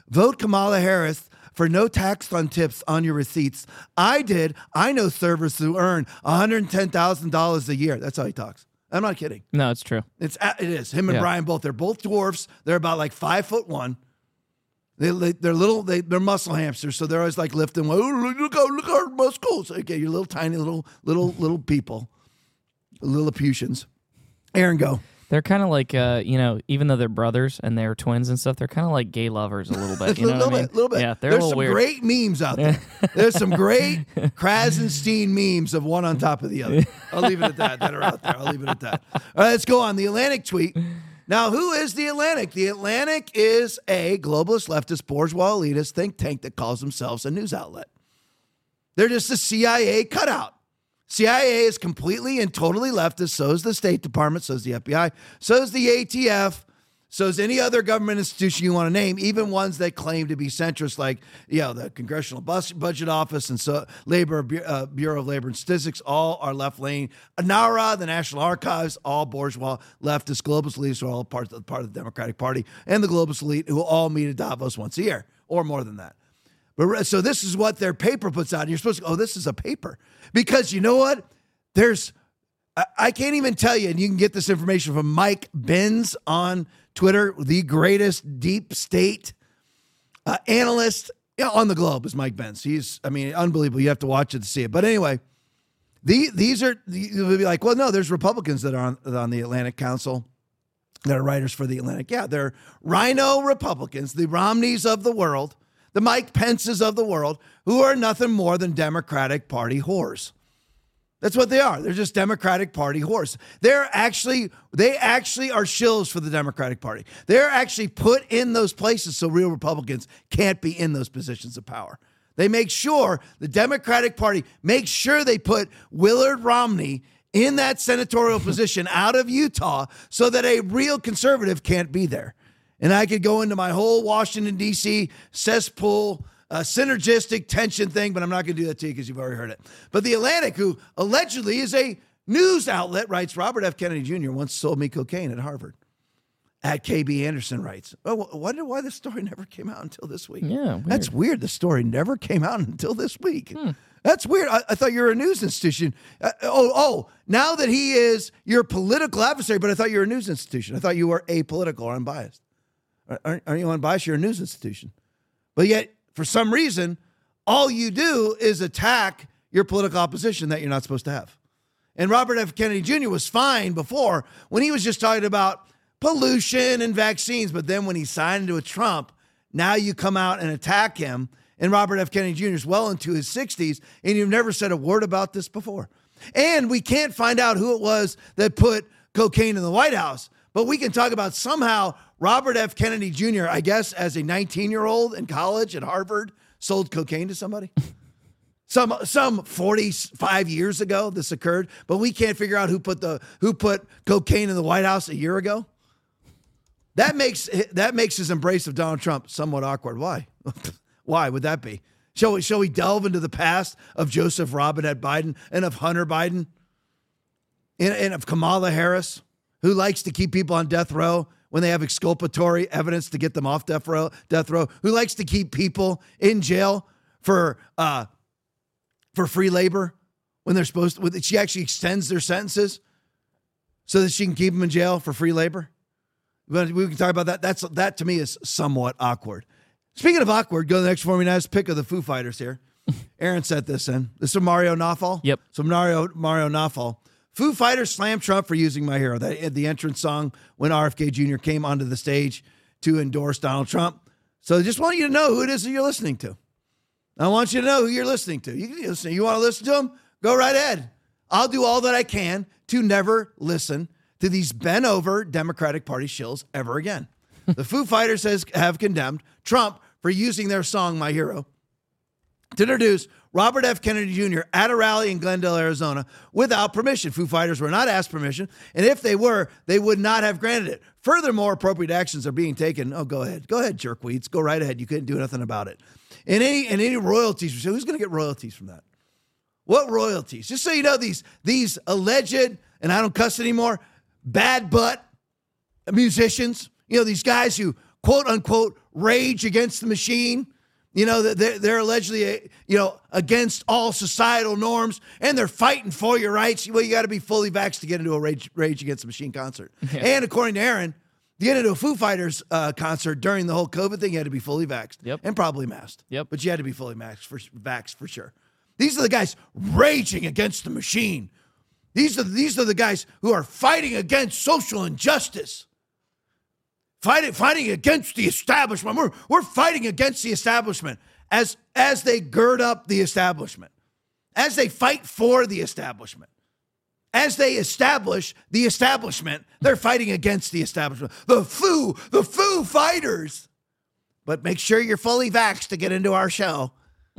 Vote Kamala Harris for no tax on tips on your receipts. I know servers who earn $110,000 a year. That's how he talks. I'm not kidding. No, it's true. It is. Him and Brian both. They're both dwarfs. They're about like 5'1". They're little. They're muscle hamsters, so they're always like lifting. Oh, look our muscles. Okay, you're little tiny little people, Lilliputians. Aaron, go. They're kind of like, even though they're brothers and they're twins and stuff, they're kind of like gay lovers a little bit. You know what I mean? A little bit. Yeah, they're There's a little some weird. great memes out there. There's some great Krasenstein memes of one on top of the other. I'll leave it at that are out there. I'll leave it at that. All right, let's go on. The Atlantic tweet. Now, who is The Atlantic? The Atlantic is a globalist, leftist, bourgeois, elitist think tank that calls themselves a news outlet. They're just a CIA cutout. CIA is completely and totally leftist. So is the State Department. So is the FBI. So is the ATF. So is any other government institution you want to name, even ones that claim to be centrist, like the Congressional Budget Office and so Bureau of Labor and Statistics, all are left-leaning. NARA, the National Archives, all bourgeois, leftist, globalist elites are all part of the Democratic Party and the globalist elite who all meet at Davos once a year or more than that. But so this is what their paper puts out. And you're supposed to go, this is a paper. Because you know what? I can't even tell you, and you can get this information from Mike Benz on Twitter, the greatest deep state analyst on the globe is Mike Benz. He's, unbelievable. You have to watch it to see it. But anyway, these are, you'll be like, well, no, there's Republicans that are on the Atlantic Council that are writers for the Atlantic. Yeah, they're rhino Republicans, the Romneys of the world, the Mike Pences of the world, who are nothing more than Democratic Party whores. That's what they are. They're just Democratic Party whores. They actually are shills for the Democratic Party. They're actually put in those places so real Republicans can't be in those positions of power. They make sure, the Democratic Party makes sure they put Willard Romney in that senatorial position out of Utah so that a real conservative can't be there. And I could go into my whole Washington, D.C. cesspool synergistic tension thing, but I'm not going to do that to you because you've already heard it. But the Atlantic, who allegedly is a news outlet, writes, Robert F. Kennedy Jr. once sold me cocaine at Harvard. At KB Anderson writes, I wonder why this story never came out until this week. Yeah, weird. That's weird. The story never came out until this week. That's weird. I thought you were a news institution. Now that he is your political adversary, but I thought you were a news institution. I thought you were apolitical or unbiased. Aren't you unbiased? You're a news institution. But yet, for some reason, all you do is attack your political opposition that you're not supposed to have. And Robert F. Kennedy Jr. was fine before when he was just talking about pollution and vaccines. But then when he signed into a Trump, now you come out and attack him. And Robert F. Kennedy Jr. is well into his 60s, and you've never said a word about this before. And we can't find out who it was that put cocaine in the White House. But we can talk about somehow Robert F. Kennedy Jr., I guess, as a 19-year-old in college at Harvard, sold cocaine to somebody. Some 45 years ago this occurred, but we can't figure out who put cocaine in the White House a year ago. That makes his embrace of Donald Trump somewhat awkward. Why? Why would that be? Shall we delve into the past of Joseph Robinette Biden and of Hunter Biden and of Kamala Harris, who likes to keep people on death row when they have exculpatory evidence to get them off death row, who likes to keep people in jail for free labor when they're supposed to. She actually extends their sentences so that she can keep them in jail for free labor. But we can talk about that. That to me is somewhat awkward. Speaking of awkward, go to the next 4 minutes pick of the Foo Fighters here. Aaron sent this in. This is from Mario Nawfal. Yep. So Mario Nawfal. Foo Fighters slammed Trump for using My Hero, the entrance song when RFK Jr. came onto the stage to endorse Donald Trump. So I just want you to know who it is that you're listening to. I want you to know who you're listening to. You want to listen to them? Go right ahead. I'll do all that I can to never listen to these bent-over Democratic Party shills ever again. The Foo Fighters have condemned Trump for using their song My Hero to introduce Robert F. Kennedy Jr. at a rally in Glendale, Arizona, without permission. Foo Fighters were not asked permission, and if they were, they would not have granted it. Furthermore, appropriate actions are being taken. Oh, go ahead, jerkweeds. Go right ahead. You couldn't do nothing about it. And any royalties, who's going to get royalties from that? What royalties? Just so you know, these alleged, and I don't cuss anymore, bad butt musicians, these guys who quote unquote rage against the machine. You know, they're allegedly, against all societal norms, and they're fighting for your rights. Well, you got to be fully vaxxed to get into a Rage Against the Machine concert. Yeah. And according to Aaron, to get into a Foo Fighters concert during the whole COVID thing, you had to be fully vaxxed and probably masked. Yep. But you had to be fully vaxxed for sure. These are the guys raging against the machine. These are the guys who are fighting against social injustice. Fighting against the establishment. We're fighting against the establishment as they gird up the establishment, as they fight for the establishment, as they establish the establishment. They're fighting against the establishment. The Foo Fighters. But make sure you're fully vaxxed to get into our show.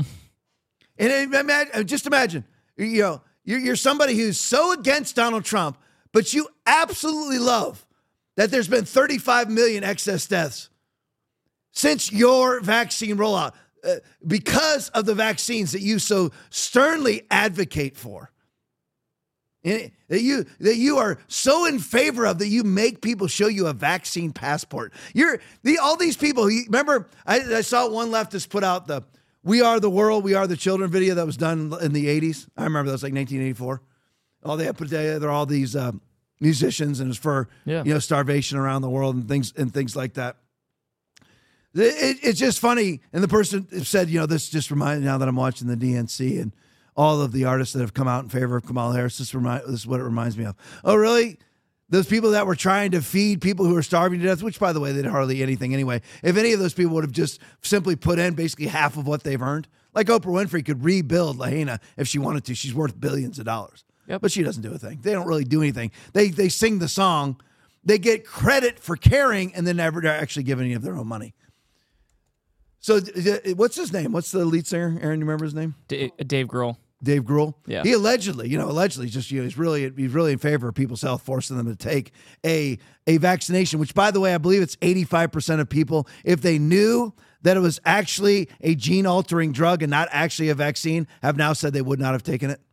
And just imagine, you're somebody who's so against Donald Trump, but you absolutely love that there's been 35 million excess deaths since your vaccine rollout because of the vaccines that you so sternly advocate for. That you are so in favor of that you make people show you a vaccine passport. All these people, remember, I saw one leftist put out the "We Are the World, We Are the Children" video that was done in the 80s. I remember that was like 1984. All they had put together, all these musicians, and it's for starvation around the world and things like that. It's just funny. And the person said, this just reminds me, now that I'm watching the DNC and all of the artists that have come out in favor of Kamala Harris, this is what it reminds me of. Oh, really? Those people that were trying to feed people who are starving to death, which, by the way, they did hardly anything anyway. If any of those people would have just simply put in basically half of what they've earned, like Oprah Winfrey could rebuild Lahaina if she wanted to. She's worth billions of dollars. Yep. But she doesn't do a thing. They don't really do anything. They sing the song. They get credit for caring and then never actually give any of their own money. So what's his name? What's the lead singer? Aaron, you remember his name? Dave Grohl. Dave Grohl? Yeah. He allegedly just, he's really in favor of people's health, forcing them to take a vaccination, which, by the way, I believe it's 85% of people, if they knew that it was actually a gene-altering drug and not actually a vaccine, have now said they would not have taken it.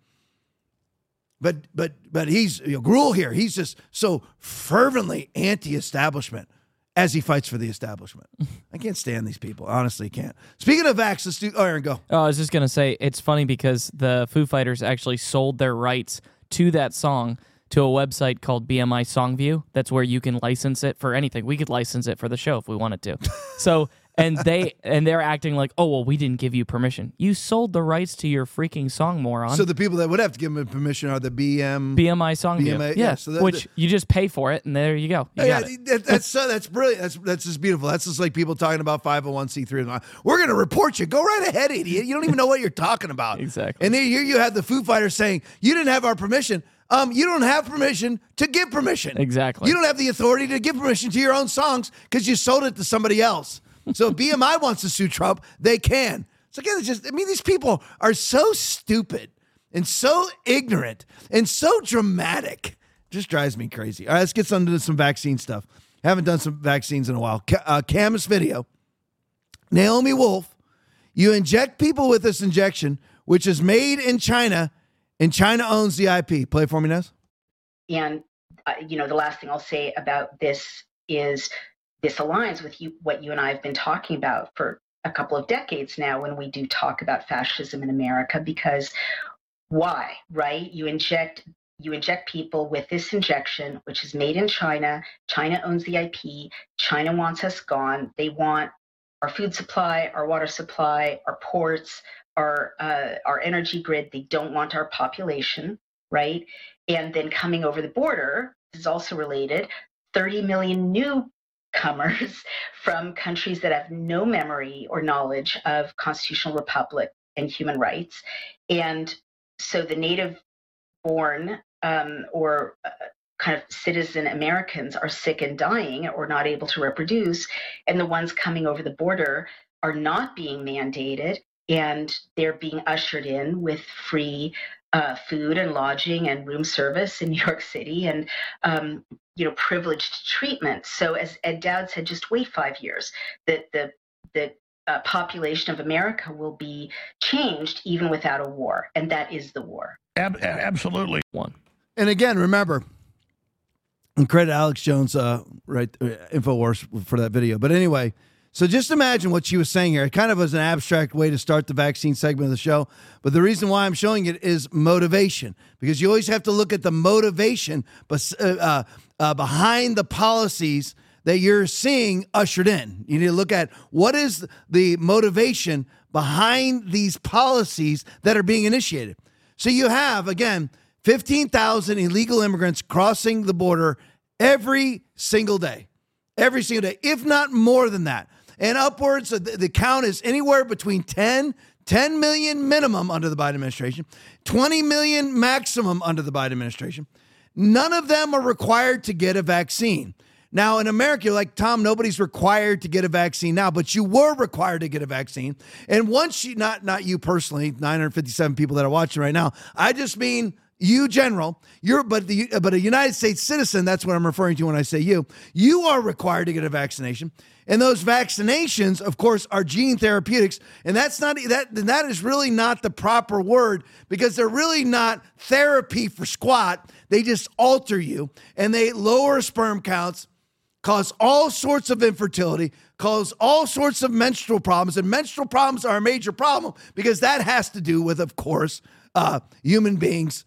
But he's Grohl here. He's just so fervently anti-establishment as he fights for the establishment. I can't stand these people. Honestly, can't. Speaking of vax, let's do. Oh, Aaron, go. Oh, I was just gonna say it's funny because the Foo Fighters actually sold their rights to that song to a website called BMI Songview. That's where you can license it for anything. We could license it for the show if we wanted to. So. And they're acting like, oh, well, we didn't give you permission. You sold the rights to your freaking song, moron. So the people that would have to give them permission are the BMI Songview. Yeah, so which you just pay for it, and there you go. You got it. That's brilliant. That's just beautiful. That's just like people talking about 501c3. We're going to report you. Go right ahead, idiot. You don't even know what you're talking about. Exactly. And then here you have the Foo Fighters saying, you didn't have our permission. You don't have permission to give permission. Exactly. You don't have the authority to give permission to your own songs because you sold it to somebody else. So if BMI wants to sue Trump, they can. So again, these people are so stupid and so ignorant and so dramatic. Just drives me crazy. All right, let's get into some vaccine stuff. Haven't done some vaccines in a while. Cam's video. Naomi Wolf, you inject people with this injection, which is made in China, and China owns the IP. Play it for me, Nez. And, the last thing I'll say about this is this aligns with what you and I have been talking about for a couple of decades now when we do talk about fascism in America, because why, right? You inject people with this injection, which is made in China. China owns the IP. China wants us gone. They want our food supply, our water supply, our ports, our energy grid. They don't want our population, right? And then coming over the border, this is also related, 30 million newcomers from countries that have no memory or knowledge of constitutional republic and human rights. And so the native-born or kind of citizen Americans are sick and dying or not able to reproduce, and the ones coming over the border are not being mandated, and they're being ushered in with free food and lodging and room service in New York City and privileged treatment. So as Ed Dowd said, just wait 5 years. The population of America will be changed even without a war, and that is the war. Absolutely. One. And again, remember, And credit Alex Jones, InfoWars for that video. But anyway, so just imagine what she was saying here. It kind of was an abstract way to start the vaccine segment of the show. But the reason why I'm showing it is motivation, because you always have to look at the motivation behind the policies that you're seeing ushered in. You need to look at what is the motivation behind these policies that are being initiated. So you have, again, 15,000 illegal immigrants crossing the border every single day, if not more than that. And upwards, the count is anywhere between 10 million minimum under the Biden administration, 20 million maximum under the Biden administration. None of them are required to get a vaccine. Now, in America, you're like, Tom, nobody's required to get a vaccine now, but you were required to get a vaccine. And once you, not you personally, 957 people that are watching right now, I just mean you general, but a United States citizen, that's what I'm referring to when I say you are required to get a vaccination. And those vaccinations, of course, are gene therapeutics. And that is really not the proper word, because they're really not therapy for squat. They just alter you, and they lower sperm counts, cause all sorts of infertility, cause all sorts of menstrual problems. And menstrual problems are a major problem because that has to do with, of course, human beings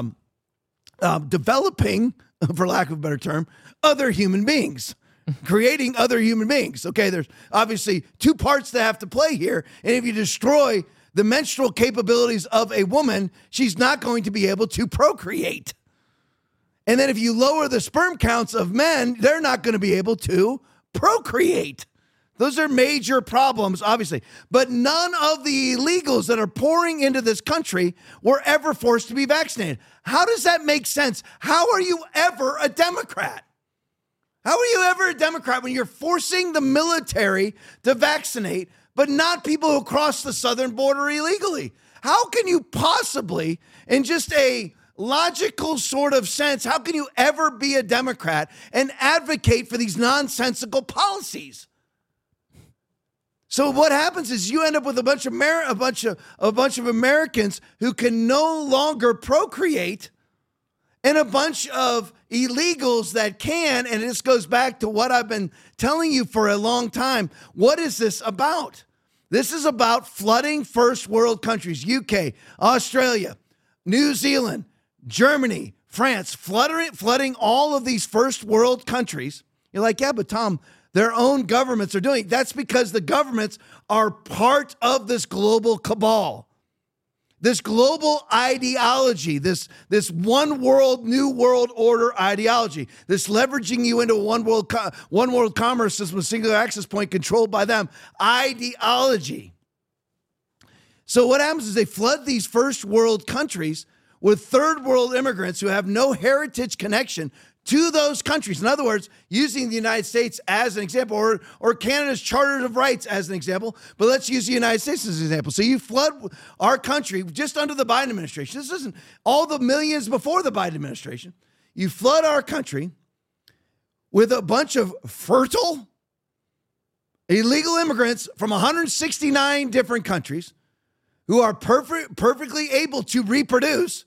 developing, for lack of a better term, other human beings. Creating other human beings. Okay, there's obviously two parts that have to play here. And if you destroy the menstrual capabilities of a woman, she's not going to be able to procreate. And then if you lower the sperm counts of men, they're not going to be able to procreate. Those are major problems, obviously. But none of the illegals that are pouring into this country were ever forced to be vaccinated. How does that make sense? How are you ever a Democrat? How are you ever a Democrat when you're forcing the military to vaccinate, but not people who cross the southern border illegally? How can you possibly, in just a logical sort of sense, how can you ever be a Democrat and advocate for these nonsensical policies? So what happens is you end up with a bunch of Americans who can no longer procreate, and a bunch of illegals that can. And this goes back to what I've been telling you for a long time. What is this about? This is about flooding first world countries, UK, Australia, New Zealand, Germany, France, flooding all of these first world countries. You're like, yeah, but Tom, their own governments are doing it. That's because the governments are part of this global cabal. This global ideology, this one world, new world order ideology, this leveraging you into one world commerce system, a singular access point controlled by them ideology. So what happens is they flood these first world countries with third world immigrants who have no heritage connection to those countries. In other words, using the United States as an example, or Canada's Charter of Rights as an example, but let's use the United States as an example. So you flood our country just under the Biden administration. This isn't all the millions before the Biden administration. You flood our country with a bunch of fertile, illegal immigrants from 169 different countries who are perfectly able to reproduce.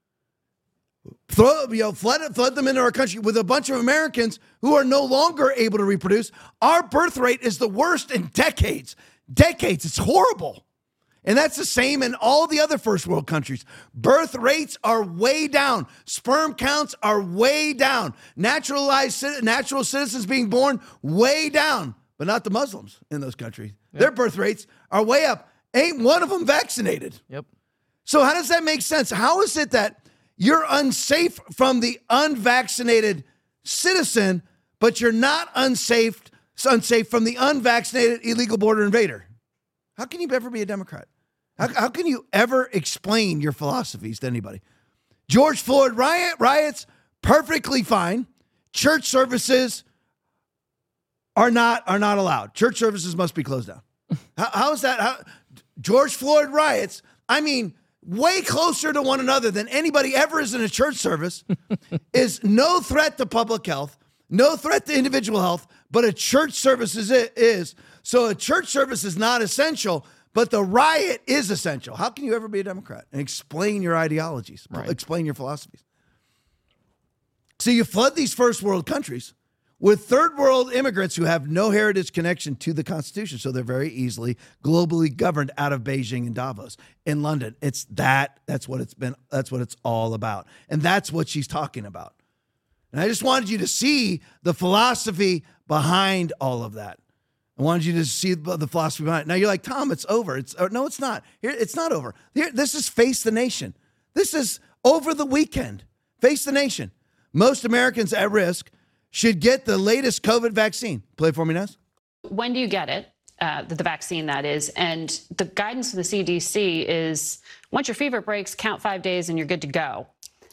Flood them into our country with a bunch of Americans who are no longer able to reproduce. Our birth rate is the worst in decades. It's horrible. And that's the same in all the other first world countries. Birth rates are way down. Sperm counts are way down. Natural citizens being born, way down. But not the Muslims in those countries. Yep. Their birth rates are way up. Ain't one of them vaccinated. Yep. So how does that make sense? How is it that you're unsafe from the unvaccinated citizen, but you're not unsafe from the unvaccinated illegal border invader? How can you ever be a Democrat? How can you ever explain your philosophies to anybody? George Floyd riots, perfectly fine. Church services are not allowed. Church services must be closed down. How is that? George Floyd riots, I mean, way closer to one another than anybody ever is in a church service, is no threat to public health, no threat to individual health, but a church service is. So a church service is not essential, but the riot is essential. How can you ever be a Democrat and explain your ideologies, explain your philosophies? So you flood these first world countries with third world immigrants who have no heritage connection to the Constitution. So they're very easily globally governed out of Beijing and Davos. In London, it's that. That's what it's been. That's what it's all about. And that's what she's talking about. And I just wanted you to see the philosophy behind all of that. I wanted you to see the philosophy behind it. Now you're like, Tom, it's over. No, it's not. It's not over. This is Face the Nation. This is over the weekend. Face the Nation. Most Americans at risk should get the latest COVID vaccine. Play it for me, Ness. When do you get it? The vaccine, that is. And the guidance from the CDC is once your fever breaks, count 5 days and you're good to go.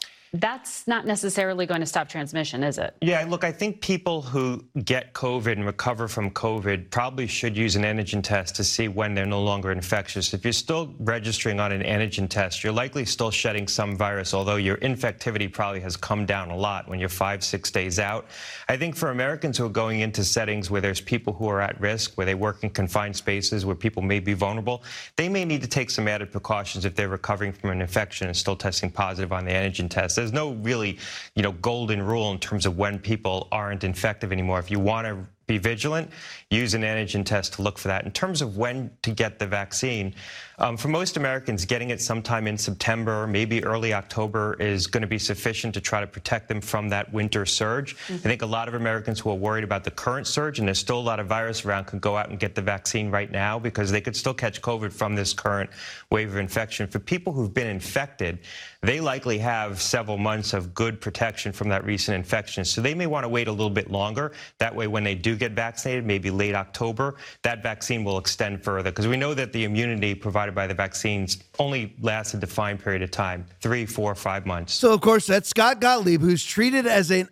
That's not necessarily going to stop transmission, is it? Yeah, look, I think people who get COVID and recover from COVID probably should use an antigen test to see when they're no longer infectious. If you're still registering on an antigen test, you're likely still shedding some virus, although your infectivity probably has come down a lot when you're 5-6 days out. I think for Americans who are going into settings where there's people who are at risk, where they work in confined spaces, where people may be vulnerable, they may need to take some added precautions if they're recovering from an infection and still testing positive on the antigen test. There's no really, golden rule in terms of when people aren't infective anymore. If you want to be vigilant, use an antigen test to look for that. In terms of when to get the vaccine, for most Americans, getting it sometime in September, maybe early October, is going to be sufficient to try to protect them from that winter surge. I think a lot of Americans who are worried about the current surge, and there's still a lot of virus around, can go out and get the vaccine right now because they could still catch COVID from this current wave of infection. For people who've been infected, they likely have several months of good protection from that recent infection. So they may want to wait a little bit longer. That way, when they do get vaccinated, maybe late October, that vaccine will extend further, because we know that the immunity provided by the vaccines only lasts a defined period of time, 3, 4, 5 months. So, of course, that's Scott Gottlieb, who's treated as an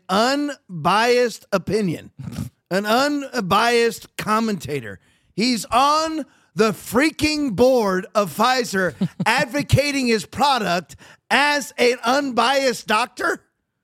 unbiased opinion, an unbiased commentator. He's on the freaking board of Pfizer advocating his product as an unbiased doctor.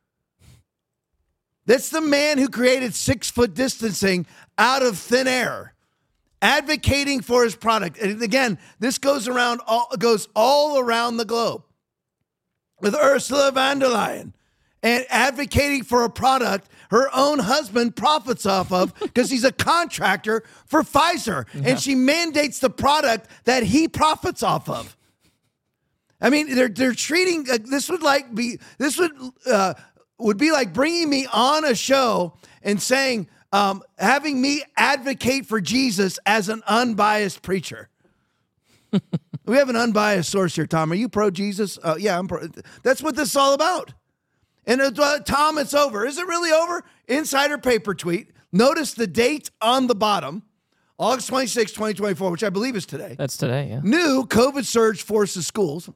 That's the man who created 6-foot distancing out of thin air, advocating for his product. And again, this goes all around the globe with Ursula von der Leyen and advocating for a product her own husband profits off of because he's a contractor for Pfizer. Yeah. And she mandates the product that he profits off of. I mean, they're treating this would be like bringing me on a show and saying, having me advocate for Jesus as an unbiased preacher. We have an unbiased source here, Tom. Are you pro-Jesus? Yeah, I'm pro. That's what this is all about. And Tom, it's over. Is it really over? Insider paper tweet. Notice the date on the bottom. August 26, 2024, which I believe is today. That's today, yeah. New COVID surge forces schools.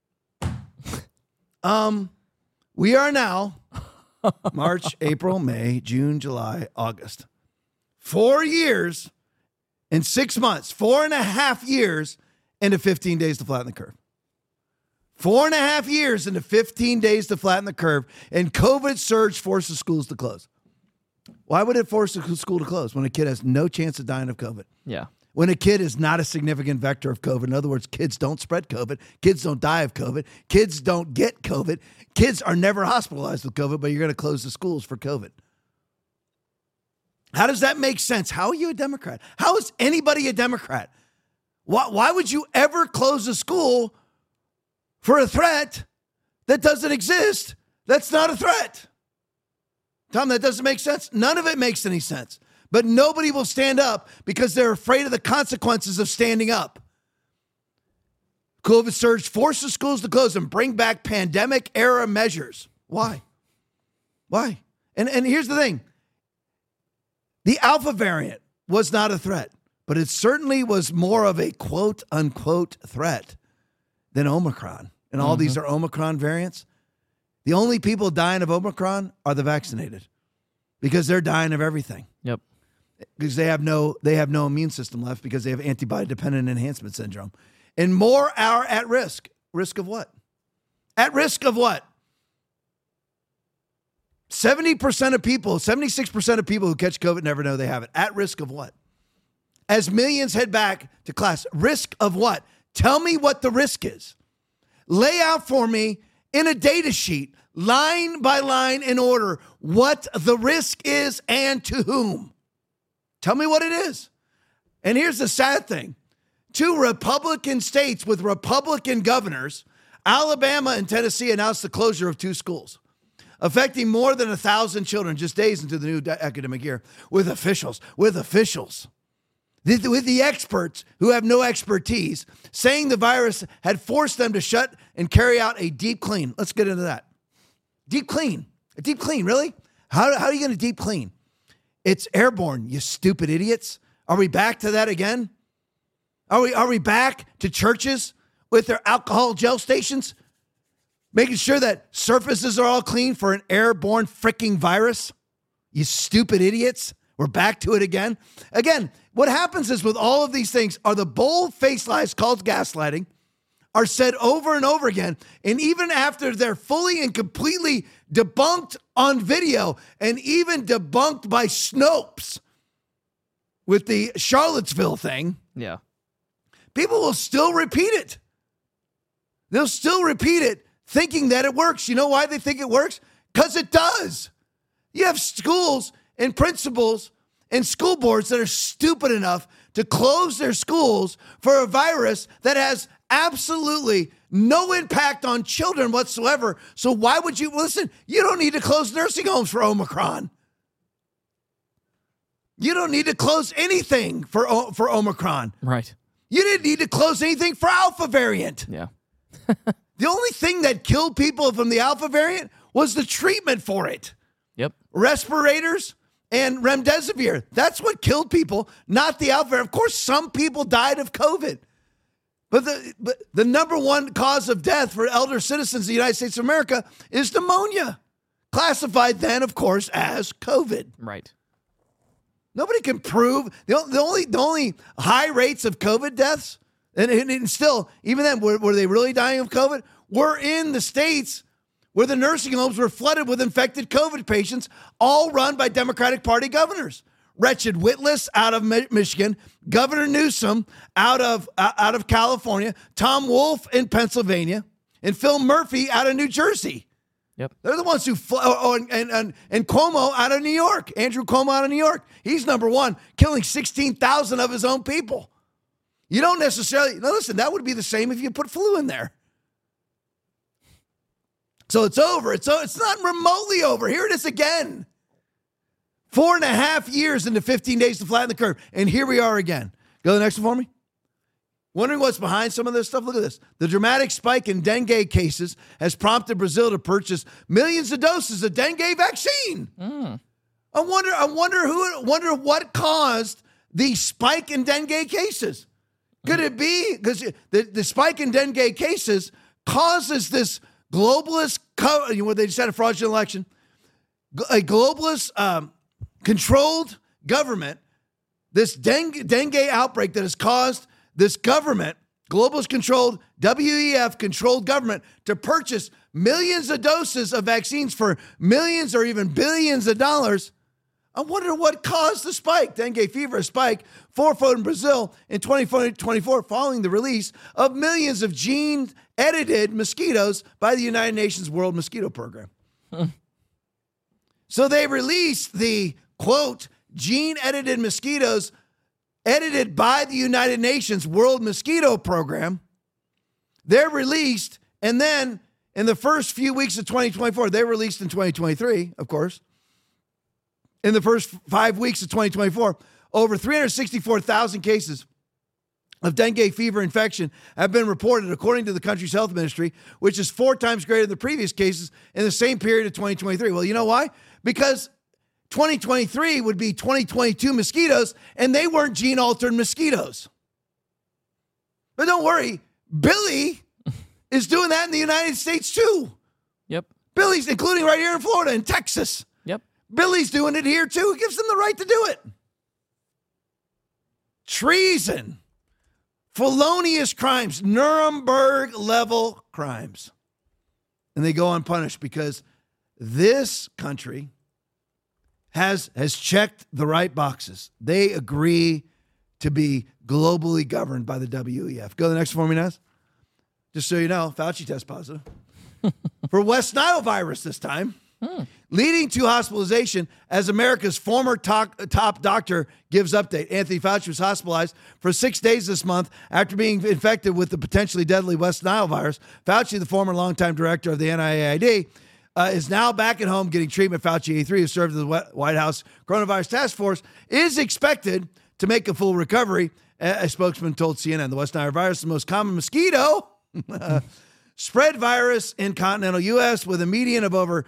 We are now March, April, May, June, July, August. 4 years and 6 months, 4.5 years into 15 days to flatten the curve. 4.5 years into 15 days to flatten the curve, and COVID surge forces schools to close. Why would it force a school to close when a kid has no chance of dying of COVID? Yeah. When a kid is not a significant vector of COVID. In other words, kids don't spread COVID. Kids don't die of COVID. Kids don't get COVID. Kids are never hospitalized with COVID, but you're going to close the schools for COVID. How does that make sense? How are you a Democrat? How is anybody a Democrat? Why would you ever close a school for a threat that doesn't exist? That's not a threat. Tom, that doesn't make sense. None of it makes any sense. But nobody will stand up because they're afraid of the consequences of standing up. COVID surge forces schools to close and bring back pandemic-era measures. Why? Why? And here's the thing. The Alpha variant was not a threat, but it certainly was more of a quote-unquote threat than Omicron. And all these are Omicron variants. The only people dying of Omicron are the vaccinated because they're dying of everything. Yep. Because they have no immune system left because they have antibody-dependent enhancement syndrome. And more are at risk. Risk of what? At risk of what? 70% of people, 76% of people who catch COVID never know they have it. At risk of what? As millions head back to class, risk of what? Tell me what the risk is. Lay out for me in a data sheet. line by line in order what the risk is and to whom. Tell me what it is. And here's the sad thing. 2 Republican states with Republican governors, Alabama and Tennessee, announced the closure of 2 schools, affecting more than 1,000 children just days into the new academic year, with officials, with the experts who have no expertise, saying the virus had forced them to shut and carry out a deep clean. Let's get into that. Deep clean. A deep clean, really? How are you going to deep clean? It's airborne, you stupid idiots. Are we back to that again? Are we back to churches with their alcohol gel stations? Making sure that surfaces are all clean for an airborne freaking virus? You stupid idiots. We're back to it again. Again, what happens is with all of these things are the bold-faced lies called gaslighting are said over and over again. And even after they're fully and completely debunked on video and even debunked by Snopes with the Charlottesville thing, yeah, people will still repeat it. They'll still repeat it thinking that it works. You know why they think it works? Because it does. You have schools and principals and school boards that are stupid enough to close their schools for a virus that has absolutely no impact on children whatsoever. So why would you listen? You don't need to close nursing homes for Omicron. You don't need to close anything for Omicron. Right. You didn't need to close anything for Alpha variant. Yeah. The only thing that killed people from the Alpha variant was the treatment for it. Yep. Respirators and remdesivir. That's what killed people, not the Alpha variant. Of course, some people died of COVID. But the number one cause of death for elder citizens of the United States of America is pneumonia. Classified then, of course, as COVID. Right. Nobody can prove the only high rates of COVID deaths, and still, even then, were they really dying of COVID? Were in the states where the nursing homes were flooded with infected COVID patients, all run by Democratic Party governors. Wretched Whitlis out of Michigan, Governor Newsom out of California, Tom Wolf in Pennsylvania, and Phil Murphy out of New Jersey. Yep. They're the ones who and Cuomo out of New York. Andrew Cuomo out of New York. He's number one, killing 16,000 of his own people. You don't necessarily, now listen, that would be the same if you put flu in there. So it's over. It's not remotely over. Here it is again. 4.5 years into 15 days to flatten the curve. And here we are again. Go to the next one for me. Wondering what's behind some of this stuff? Look at this. The dramatic spike in dengue cases has prompted Brazil to purchase millions of doses of dengue vaccine. I wonder what caused the spike in dengue cases. Could it be because the spike in dengue cases causes this globalist, where they just had a fraudulent election, a globalist controlled government, this dengue outbreak that has caused this government, globalist controlled, WEF controlled government, to purchase millions of doses of vaccines for millions or even billions of dollars. I wonder what caused the spike. Dengue fever spike fourfold in Brazil in 2024 following the release of millions of gene-edited mosquitoes by the United Nations World Mosquito Program. So they released the, quote, gene-edited mosquitoes edited by the United Nations World Mosquito Program. They're released, and then in the first few weeks of 2024, they were released in 2023, of course. In the first 5 weeks of 2024, over 364,000 cases of dengue fever infection have been reported, according to the country's health ministry, which is 4 times greater than the previous cases in the same period of 2023. Well, you know why? Because 2023 would be 2022 mosquitoes, and they weren't gene-altered mosquitoes. But don't worry, Billy is doing that in the United States too. Yep. Billy's, including right here in Florida and Texas. Yep. Billy's doing it here too. It gives them the right to do it. Treason. Felonious crimes. Nuremberg-level crimes. And they go unpunished because this country has checked the right boxes. They agree to be globally governed by the WEF. Go to the next one for me, Naz. Just so you know, Fauci tests positive. for West Nile virus this time, leading to hospitalization as America's former top doctor gives update. Anthony Fauci was hospitalized for 6 days this month after being infected with the potentially deadly West Nile virus. Fauci, the former longtime director of the NIAID, is now back at home getting treatment. Fauci, 83, who served as the White House Coronavirus Task Force, is expected to make a full recovery. A spokesman told CNN the West Nile virus is the most common mosquito spread virus in continental U.S., with a median of over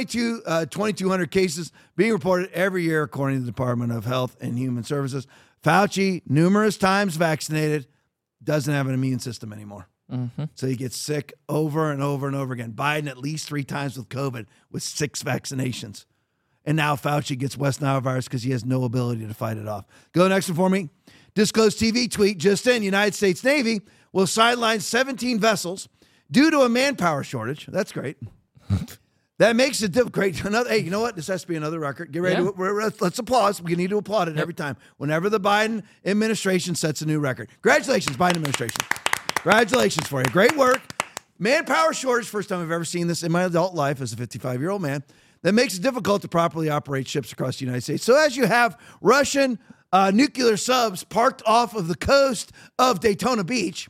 2,200 cases being reported every year, according to the Department of Health and Human Services. Fauci, numerous times vaccinated, doesn't have an immune system anymore. So he gets sick over and over and over again. Biden at least 3 times with COVID with 6 vaccinations. And now Fauci gets West Nile virus because he has no ability to fight it off. Go next one for me. Disclosed TV tweet just in. United States Navy will sideline 17 vessels due to a manpower shortage. That's great. That makes it great. Hey, you know what? This has to be another record. Get ready. Let's applaud. We need to applaud it every time. Whenever the Biden administration sets a new record. Congratulations, Biden administration. Congratulations for you. Great work. Manpower shortage. First time I've ever seen this in my adult life as a 55-year-old man. That makes it difficult to properly operate ships across the United States. So as you have Russian nuclear subs parked off of the coast of Daytona Beach.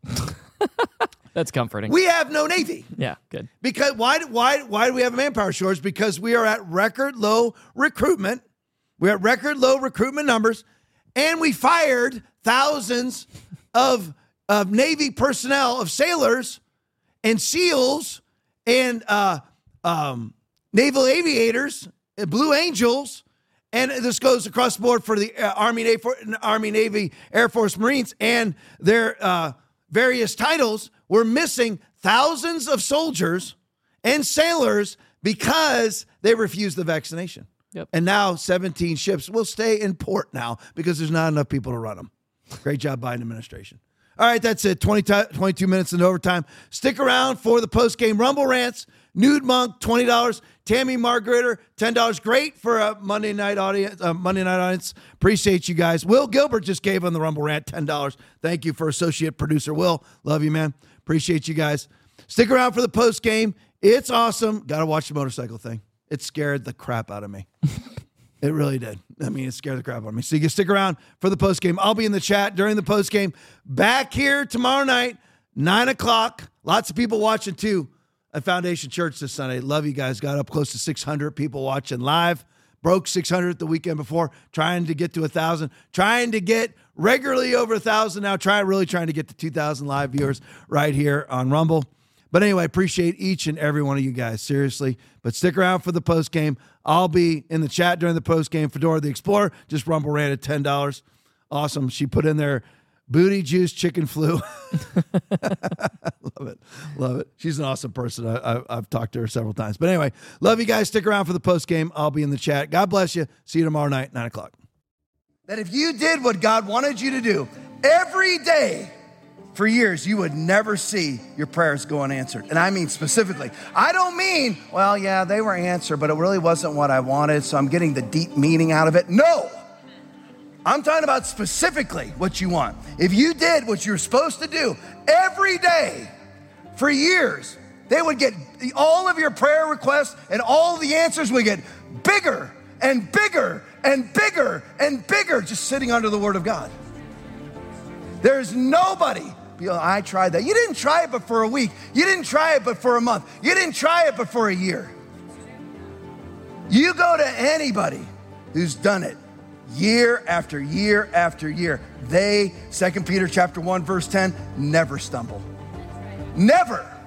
That's comforting. We have no Navy. Yeah, good. Because why do we have a manpower shortage? Because we are at record low recruitment. We're at record low recruitment numbers, and we fired thousands of Navy personnel, of sailors and SEALs and naval aviators, Blue Angels, and this goes across the board for the Army, Navy, Air Force, Marines, and their various titles. We're missing thousands of soldiers and sailors because they refused the vaccination. Yep. And now 17 ships will stay in port now because there's not enough people to run them. Great job, Biden administration. All right, that's it. 22 minutes into overtime. Stick around for the post-game Rumble Rants. Nude Monk, $20. Tammy Margaritter, $10. Great for a Monday night audience. Appreciate you guys. Will Gilbert just gave on the Rumble Rant $10. Thank you for associate producer Will. Love you, man. Appreciate you guys. Stick around for the post game. It's awesome. Got to watch the motorcycle thing. It scared the crap out of me. It really did. I mean, it scared the crap out of me. So you can stick around for the post game. I'll be in the chat during the post game. Back here tomorrow night, 9 o'clock. Lots of people watching too at Foundation Church this Sunday. Love you guys. Got up close to 600 people watching live. Broke 600 the weekend before. Trying to get to 1,000. Trying to get regularly over 1,000 now. Really trying to get to 2,000 live viewers right here on Rumble. But anyway, appreciate each and every one of you guys, seriously. But stick around for the post game. I'll be in the chat during the post game. Fedora the Explorer just Rumble ran at $10. Awesome. She put in there booty juice chicken flu. Love it. She's an awesome person. I've talked to her several times. But anyway, love you guys. Stick around for the post game. I'll be in the chat. God bless you. See you tomorrow night, 9 o'clock. That if you did what God wanted you to do every day, for years, you would never see your prayers go unanswered. And I mean specifically. I don't mean, well, yeah, they were answered, but it really wasn't what I wanted, so I'm getting the deep meaning out of it. No! I'm talking about specifically what you want. If you did what you're supposed to do every day for years, they would get all of your prayer requests and all the answers would get bigger and bigger and bigger and bigger just sitting under the Word of God. There's nobody. I tried that. You didn't try it but for a week. You didn't try it but for a month. You didn't try it but for a year. You go to anybody who's done it year after year after year. They, 2 Peter chapter 1, verse 10, never stumble. Never.